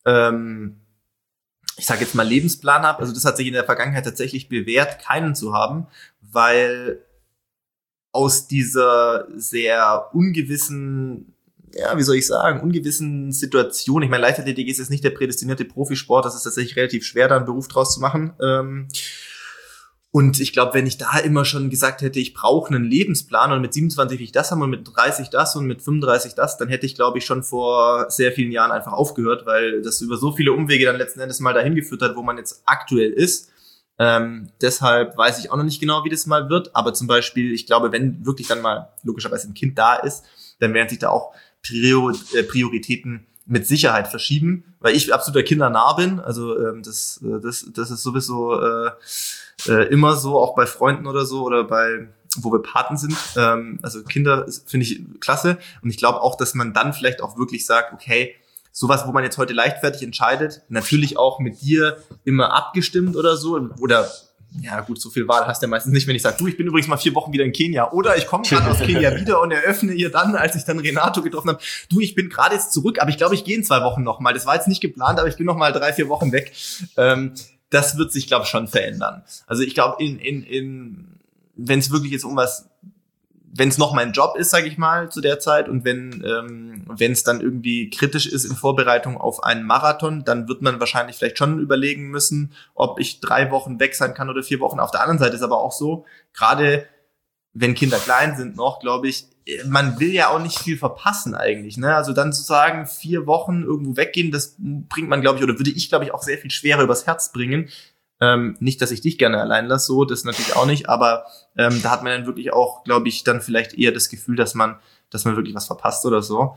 ich sage jetzt mal Lebensplan habe. Also das hat sich in der Vergangenheit tatsächlich bewährt, keinen zu haben, weil aus dieser sehr ungewissen, ja, wie soll ich sagen, ungewissen Situation. Ich meine, Leichtathletik ist jetzt nicht der prädestinierte Profisport, das ist tatsächlich relativ schwer, da einen Beruf draus zu machen. Und ich glaube, wenn ich da immer schon gesagt hätte, ich brauche einen Lebensplan und mit 27 will ich das haben und mit 30 das und mit 35 das, dann hätte ich, glaube ich, schon vor sehr vielen Jahren einfach aufgehört, weil das über so viele Umwege dann letzten Endes mal dahin geführt hat, wo man jetzt aktuell ist. Deshalb weiß ich auch noch nicht genau, wie das mal wird. Aber zum Beispiel, ich glaube, wenn wirklich dann mal logischerweise ein Kind da ist, dann werden sich da auch Prioritäten mit Sicherheit verschieben, weil ich absoluter kindernah bin. Also das ist sowieso immer so, auch bei Freunden oder so oder wo wir Paten sind. Also Kinder finde ich klasse. Und ich glaube auch, dass man dann vielleicht auch wirklich sagt, okay, sowas, wo man jetzt heute leichtfertig entscheidet, natürlich auch mit dir immer abgestimmt oder so. Oder, ja gut, so viel Wahl hast du ja meistens nicht, wenn ich sage, du, ich bin übrigens mal 4 Wochen wieder in Kenia. Oder ich komme gerade aus Kenia wieder und eröffne ihr dann, als ich dann Renato getroffen habe, du, ich bin gerade jetzt zurück, aber ich glaube, ich gehe in 2 Wochen nochmal. Das war jetzt nicht geplant, aber ich bin nochmal 3-4 Wochen weg. Das wird sich, glaube ich, schon verändern. Also ich glaube, wenn es wirklich jetzt wenn es noch mein Job ist, sage ich mal, zu der Zeit und wenn es dann irgendwie kritisch ist in Vorbereitung auf einen Marathon, dann wird man wahrscheinlich vielleicht schon überlegen müssen, ob ich 3 Wochen weg sein kann oder 4 Wochen. Auf der anderen Seite ist aber auch so, gerade wenn Kinder klein sind noch, glaube ich, man will ja auch nicht viel verpassen eigentlich, ne? Also dann zu sagen, 4 Wochen irgendwo weggehen, das bringt man, glaube ich, oder würde ich, glaube ich, auch sehr viel schwerer übers Herz bringen. Nicht, dass ich dich gerne allein lasse, so, das natürlich auch nicht, aber da hat man dann wirklich auch, glaube ich, dann vielleicht eher das Gefühl, dass man wirklich was verpasst oder so.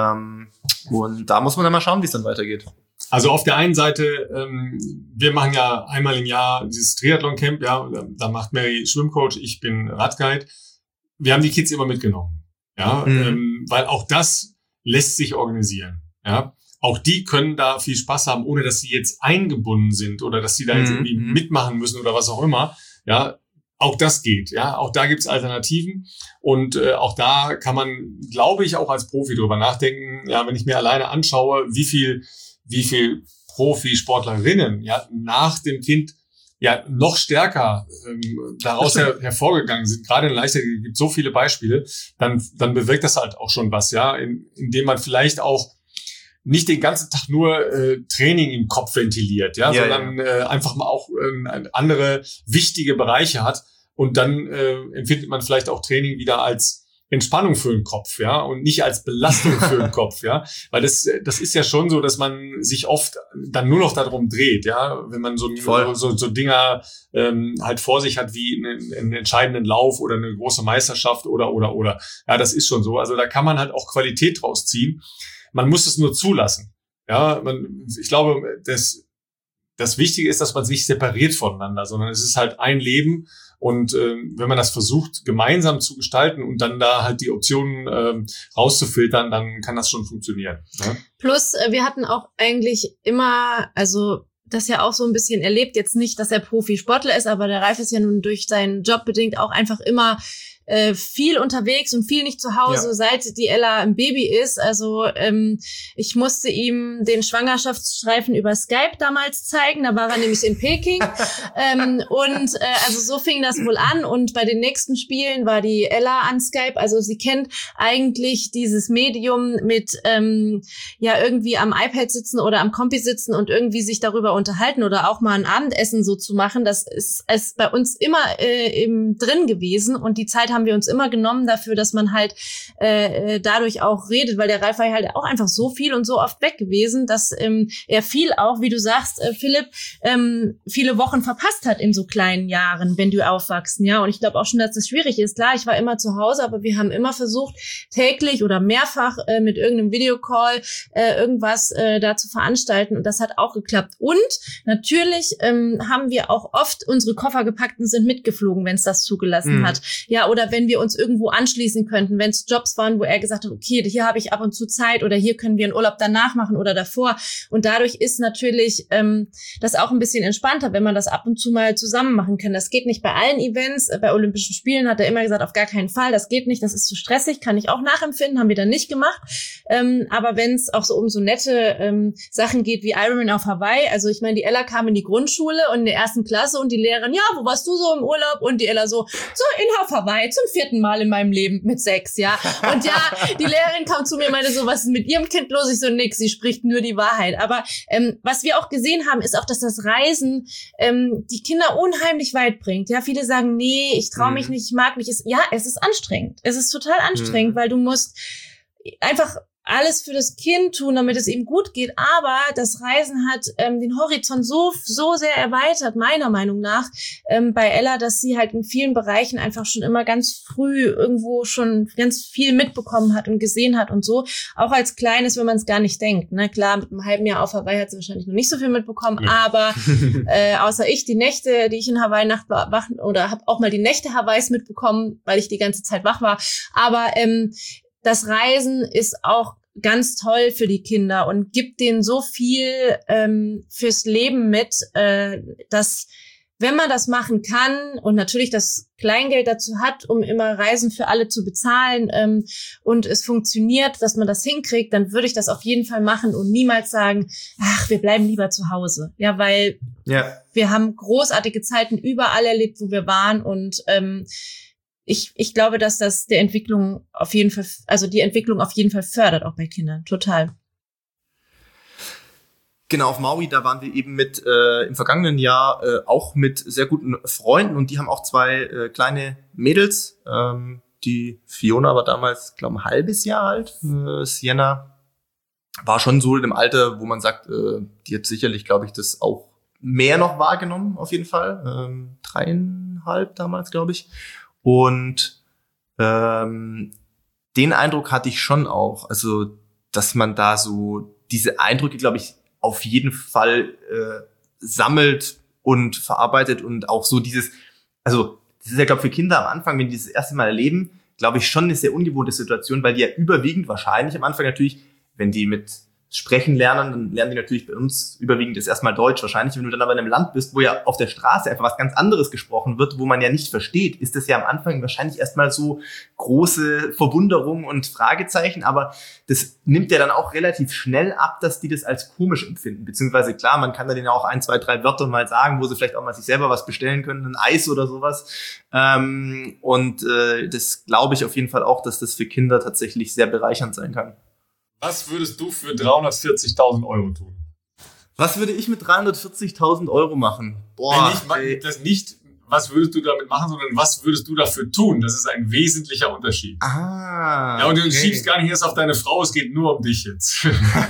Und da muss man dann mal schauen, wie es dann weitergeht. Also auf der einen Seite, wir machen ja einmal im Jahr dieses Triathlon-Camp, ja, da macht Mary Schwimmcoach, ich bin Radguide. Wir haben die Kids immer mitgenommen, ja, weil auch das lässt sich organisieren, ja. Auch die können da viel Spaß haben, ohne dass sie jetzt eingebunden sind oder dass sie da jetzt irgendwie mitmachen müssen oder was auch immer. Ja, auch das geht. Ja, auch da gibt's Alternativen und auch da kann man, glaube ich, auch als Profi drüber nachdenken. Ja, wenn ich mir alleine anschaue, wie viel Profisportlerinnen ja nach dem Kind ja noch stärker daraus hervorgegangen sind. Gerade in Leichtathletik gibt es so viele Beispiele. Dann bewirkt das halt auch schon was, ja, indem man vielleicht auch nicht den ganzen Tag nur Training im Kopf ventiliert, ja, sondern einfach mal auch andere wichtige Bereiche hat und dann empfindet man vielleicht auch Training wieder als Entspannung für den Kopf, ja, und nicht als Belastung für den Kopf, ja, weil das ist ja schon so, dass man sich oft dann nur noch darum dreht, ja, wenn man so Dinger halt vor sich hat wie einen entscheidenden Lauf oder eine große Meisterschaft oder, ja, das ist schon so, also da kann man halt auch Qualität draus ziehen. Man muss es nur zulassen. Ja, ich glaube, das Wichtige ist, dass man sich separiert voneinander, sondern es ist halt ein Leben und wenn man das versucht, gemeinsam zu gestalten und dann da halt die Optionen rauszufiltern, dann kann das schon funktionieren. Ja? Plus, wir hatten auch eigentlich immer, also das ja auch so ein bisschen erlebt, jetzt nicht, dass er Profisportler ist, aber der Ralf ist ja nun durch seinen Job bedingt auch einfach immer viel unterwegs und viel nicht zu Hause, seit die Ella ein Baby ist. Also ich musste ihm den Schwangerschaftsstreifen über Skype damals zeigen. Da war er nämlich in Peking. Also so fing das wohl an. Und bei den nächsten Spielen war die Ella an Skype. Also sie kennt eigentlich dieses Medium mit irgendwie am iPad sitzen oder am Kompi sitzen und irgendwie sich darüber unterhalten oder auch mal ein Abendessen so zu machen. Das ist bei uns immer eben drin gewesen. Und die Zeit haben wir uns immer genommen dafür, dass man halt dadurch auch redet, weil der Ralf war halt auch einfach so viel und so oft weg gewesen, dass er viel auch, wie du sagst, Philipp, viele Wochen verpasst hat in so kleinen Jahren, wenn du aufwachsen, ja. Und ich glaube auch schon, dass das schwierig ist. Klar, ich war immer zu Hause, aber wir haben immer versucht, täglich oder mehrfach mit irgendeinem Videocall irgendwas da zu veranstalten und das hat auch geklappt. Und natürlich haben wir auch oft unsere Koffer gepackt und sind mitgeflogen, wenn es das zugelassen hat. Ja, oder wenn wir uns irgendwo anschließen könnten, wenn es Jobs waren, wo er gesagt hat, okay, hier habe ich ab und zu Zeit oder hier können wir einen Urlaub danach machen oder davor. Und dadurch ist natürlich das auch ein bisschen entspannter, wenn man das ab und zu mal zusammen machen kann. Das geht nicht bei allen Events. Bei Olympischen Spielen hat er immer gesagt, auf gar keinen Fall, das geht nicht, das ist zu stressig, kann ich auch nachempfinden, haben wir dann nicht gemacht. Aber wenn es auch so um so nette Sachen geht wie Ironman auf Hawaii, also ich meine, die Ella kam in die Grundschule und in der 1. Klasse und die Lehrerin, ja, wo warst du so im Urlaub? Und die Ella so in Hawaii. jetzt zum 4. Mal in meinem Leben mit 6, ja. Und ja, die Lehrerin kam zu mir und meinte so, was ist mit ihrem Kind los? Ich so, nix, sie spricht nur die Wahrheit. Aber was wir auch gesehen haben, ist auch, dass das Reisen die Kinder unheimlich weit bringt. Ja, viele sagen, nee, ich traue mich nicht, ich mag nicht. Es ist anstrengend. Es ist total anstrengend, weil du musst einfach alles für das Kind tun, damit es ihm gut geht. Aber das Reisen hat den Horizont so sehr erweitert, meiner Meinung nach, bei Ella, dass sie halt in vielen Bereichen einfach schon immer ganz früh irgendwo schon ganz viel mitbekommen hat und gesehen hat und so. Auch als Kleines, wenn man es gar nicht denkt. Ne? Klar, mit einem halben Jahr auf Hawaii hat sie wahrscheinlich noch nicht so viel mitbekommen, aber außer ich, die Nächte, die ich in Hawaii Nacht wach oder habe auch mal die Nächte Hawaiis mitbekommen, weil ich die ganze Zeit wach war. Aber das Reisen ist auch ganz toll für die Kinder und gibt denen so viel fürs Leben mit, dass, wenn man das machen kann und natürlich das Kleingeld dazu hat, um immer Reisen für alle zu bezahlen und es funktioniert, dass man das hinkriegt, dann würde ich das auf jeden Fall machen und niemals sagen, ach, wir bleiben lieber zu Hause. Ja, weil wir haben großartige Zeiten überall erlebt, wo wir waren und ich glaube, dass das die Entwicklung auf jeden Fall fördert, auch bei Kindern. Total. Genau, auf Maui, da waren wir eben mit im vergangenen Jahr auch mit sehr guten Freunden und die haben auch 2 kleine Mädels. Die Fiona war damals, glaube ich, ein halbes Jahr alt. Sienna war schon so in dem Alter, wo man sagt, die hat sicherlich, glaube ich, das auch mehr noch wahrgenommen, auf jeden Fall. 3,5 damals, glaube ich. Und den Eindruck hatte ich schon auch, also dass man da so diese Eindrücke, glaube ich, auf jeden Fall sammelt und verarbeitet und auch so dieses, also das ist ja, glaube ich, für Kinder am Anfang, wenn die das erste Mal erleben, glaube ich, schon eine sehr ungewohnte Situation, weil die ja überwiegend wahrscheinlich am Anfang natürlich, wenn die mit Sprechen lernen, dann lernen die natürlich bei uns überwiegend jetzt erstmal Deutsch wahrscheinlich. Wenn du dann aber in einem Land bist, wo ja auf der Straße einfach was ganz anderes gesprochen wird, wo man ja nicht versteht, ist das ja am Anfang wahrscheinlich erstmal so große Verwunderung und Fragezeichen, aber das nimmt ja dann auch relativ schnell ab, dass die das als komisch empfinden, beziehungsweise klar, man kann da denen auch 1, 2, 3 Wörter mal sagen, wo sie vielleicht auch mal sich selber was bestellen können, ein Eis oder sowas und das glaube ich auf jeden Fall auch, dass das für Kinder tatsächlich sehr bereichernd sein kann. Was würdest du für 340.000 Euro tun? Was würde ich mit 340.000 Euro machen? Boah, was würdest du damit machen, sondern was würdest du dafür tun? Das ist ein wesentlicher Unterschied. Ah. Ja, und du schiebst gar nicht erst auf deine Frau, es geht nur um dich jetzt.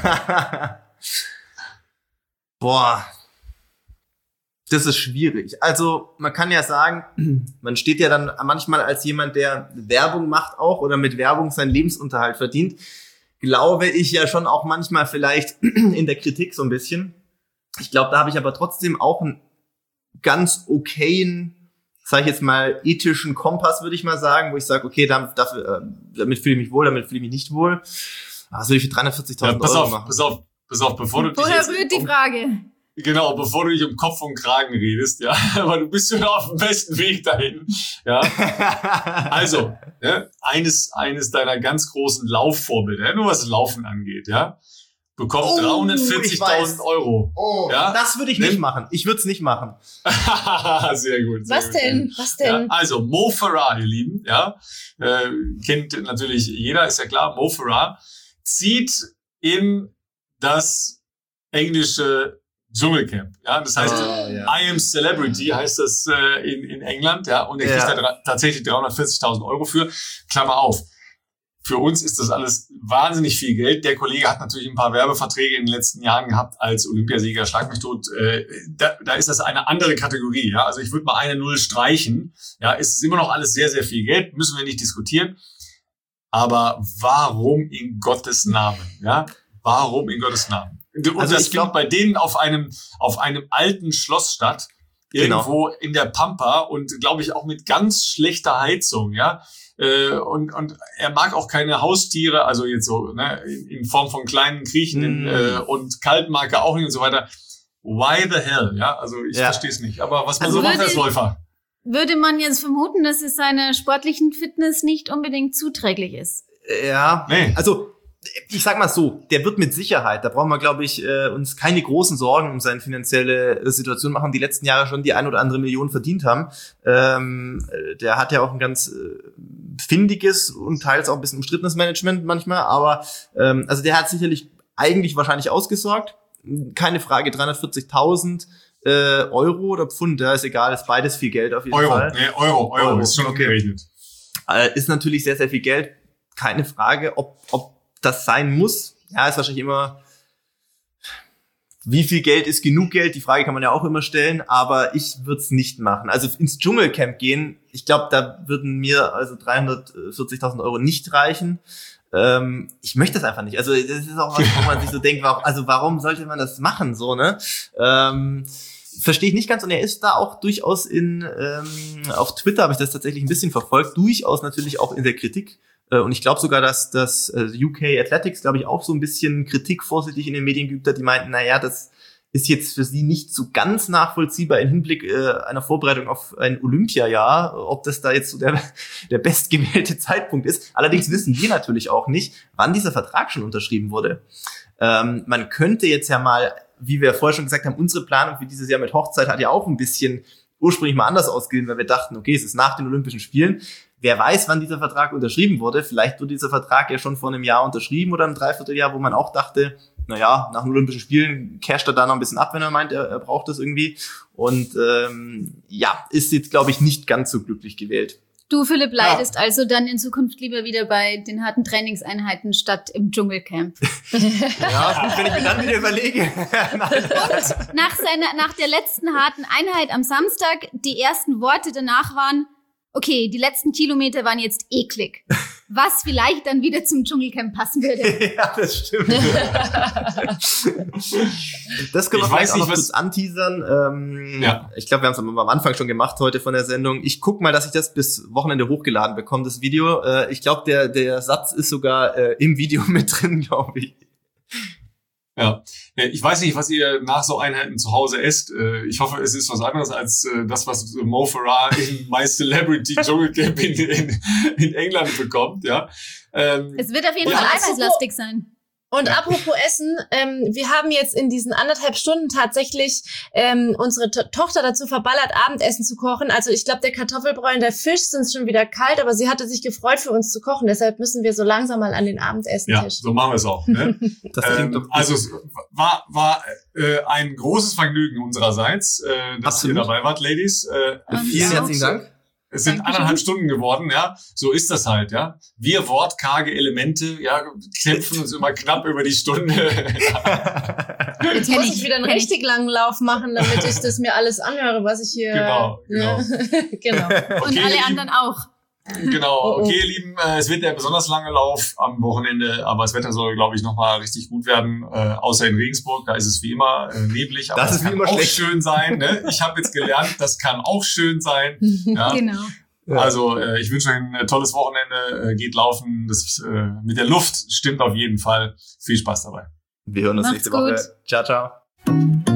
Boah. Das ist schwierig. Also, man kann ja sagen, man steht ja dann manchmal als jemand, der Werbung macht auch oder mit Werbung seinen Lebensunterhalt verdient. Glaube ich ja schon auch manchmal vielleicht in der Kritik so ein bisschen. Ich glaube, da habe ich aber trotzdem auch einen ganz okayen, sage ich jetzt mal, ethischen Kompass, würde ich mal sagen, wo ich sage, okay, damit fühle ich mich wohl, damit fühle ich mich nicht wohl. Also ich für 340.000 Euro machen. Pass auf, bevor du Woher rührt die Frage? Genau, bevor du dich um Kopf und Kragen redest, ja, aber du bist schon auf dem besten Weg dahin, ja. Also, ja, eines deiner ganz großen Laufvorbilder, ja, nur was das Laufen angeht, ja, bekommt 340.000 Euro. Oh, ja? Das würde ich nicht machen. Ich würde es nicht machen. Sehr gut. Was denn? Ja, also, Mo Farah, ihr Lieben, ja, kennt natürlich jeder, ist ja klar, Mo Farah zieht in das englische Dschungelcamp, ja, das heißt, I am Celebrity heißt das in England, ja, und er kriegt da tatsächlich 340.000 Euro für, Klammer auf. Für uns ist das alles wahnsinnig viel Geld. Der Kollege hat natürlich ein paar Werbeverträge in den letzten Jahren gehabt als Olympiasieger, schlag mich tot. Da ist das eine andere Kategorie, ja, also ich würde mal eine Null streichen, ja, es ist immer noch alles sehr, sehr viel Geld, müssen wir nicht diskutieren, aber warum in Gottes Namen, ja, warum in Gottes Namen? Und also das findet bei denen auf einem alten Schloss statt, irgendwo in der Pampa und glaube ich auch mit ganz schlechter Heizung, ja. Und er mag auch keine Haustiere, also jetzt so, ne, in Form von kleinen kriechenden und kalt mag er auch nicht und so weiter. Why the hell, ja? Also ich verstehe es nicht. Aber was man so macht als Läufer. Würde man jetzt vermuten, dass es seiner sportlichen Fitness nicht unbedingt zuträglich ist? Ja, nee. Also ich sag mal so, der wird mit Sicherheit, da brauchen wir, glaube ich, uns keine großen Sorgen um seine finanzielle Situation machen, die letzten Jahre schon die 1 oder andere Million verdient haben. Der hat ja auch ein ganz findiges und teils auch ein bisschen umstrittenes Management manchmal, aber also der hat sicherlich eigentlich wahrscheinlich ausgesorgt. Keine Frage, 340.000 Euro oder Pfund, da ist egal, ist beides viel Geld auf jeden Fall. Euro, ist schon umgerechnet. Ist natürlich sehr, sehr viel Geld. Keine Frage, ob das sein muss. Ja, ist wahrscheinlich immer, wie viel Geld ist genug Geld? Die Frage kann man ja auch immer stellen, aber ich würde es nicht machen. Also ins Dschungelcamp gehen, ich glaube, da würden mir also 340.000 Euro nicht reichen. Ich möchte das einfach nicht. Also das ist auch was, wo man sich so denkt, warum sollte man das machen, so, ne? Verstehe ich nicht ganz, und er ist da auch durchaus auf Twitter habe ich das tatsächlich ein bisschen verfolgt, durchaus natürlich auch in der Kritik. Und ich glaube sogar, dass das UK Athletics, glaube ich, auch so ein bisschen Kritik vorsichtig in den Medien geübt hat. Die meinten, naja, das ist jetzt für sie nicht so ganz nachvollziehbar im Hinblick einer Vorbereitung auf ein Olympiajahr, ob das da jetzt so der bestgewählte Zeitpunkt ist. Allerdings wissen wir natürlich auch nicht, wann dieser Vertrag schon unterschrieben wurde. Man könnte jetzt ja mal, wie wir vorher schon gesagt haben, unsere Planung für dieses Jahr mit Hochzeit hat ja auch ein bisschen ursprünglich mal anders ausgesehen, weil wir dachten, okay, es ist nach den Olympischen Spielen. Wer weiß, wann dieser Vertrag unterschrieben wurde. Vielleicht wurde dieser Vertrag ja schon vor einem Jahr unterschrieben oder einem Dreivierteljahr, wo man auch dachte, naja, nach den Olympischen Spielen casht er da noch ein bisschen ab, wenn er meint, er braucht das irgendwie. Und ist jetzt, glaube ich, nicht ganz so glücklich gewählt. Du, Philipp, leidest also dann in Zukunft lieber wieder bei den harten Trainingseinheiten statt im Dschungelcamp. Ja, gut, wenn ich mir dann wieder überlege. Und nach der letzten harten Einheit am Samstag, die ersten Worte danach waren, okay, die letzten Kilometer waren jetzt eklig. Was vielleicht dann wieder zum Dschungelcamp passen würde. Ja, das stimmt. Das können wir vielleicht auch noch kurz anteasern. Ich glaube, wir haben es am Anfang schon gemacht heute von der Sendung. Ich guck mal, dass ich das bis Wochenende hochgeladen bekomme, das Video. Ich glaube, der Satz ist sogar im Video mit drin, glaube ich. Ja, ich weiß nicht, was ihr nach so Einheiten zu Hause esst. Ich hoffe, es ist was anderes als das, was Mo Farah im My Celebrity Dschungelcamp in England bekommt. Ja. Es wird auf jeden Fall eiweißlastig sein. Und apropos Essen, wir haben jetzt in diesen 1,5 Stunden tatsächlich unsere Tochter dazu verballert, Abendessen zu kochen. Also ich glaube, der Kartoffelbrei und der Fisch sind schon wieder kalt, aber sie hatte sich gefreut, für uns zu kochen. Deshalb müssen wir so langsam mal an den Abendessentisch. Ja, so machen wir es auch. Ne? Das klingt doch gut. Also es war ein großes Vergnügen unsererseits, dass ihr dabei wart, Ladies. Vielen herzlichen Dank. Es sind 1,5 Stunden geworden, ja. So ist das halt, ja. Wir wortkarge Elemente, ja, kämpfen uns immer knapp über die Stunde. Jetzt muss ich wieder einen richtig langen Lauf machen, damit ich das mir alles anhöre, was ich hier... Genau. genau. Und Okay, alle anderen auch. Genau, okay, ihr Lieben, es wird der besonders lange Lauf am Wochenende, aber das Wetter soll, glaube ich, nochmal richtig gut werden, außer in Regensburg, da ist es wie immer neblig, aber das kann auch schön sein. Ne? Ich habe jetzt gelernt, das kann auch schön sein. Ja? Genau. Also ich wünsche euch ein tolles Wochenende, geht laufen, das mit der Luft stimmt auf jeden Fall. Viel Spaß dabei. Wir hören uns Macht's nächste Woche. gut. Ciao, ciao.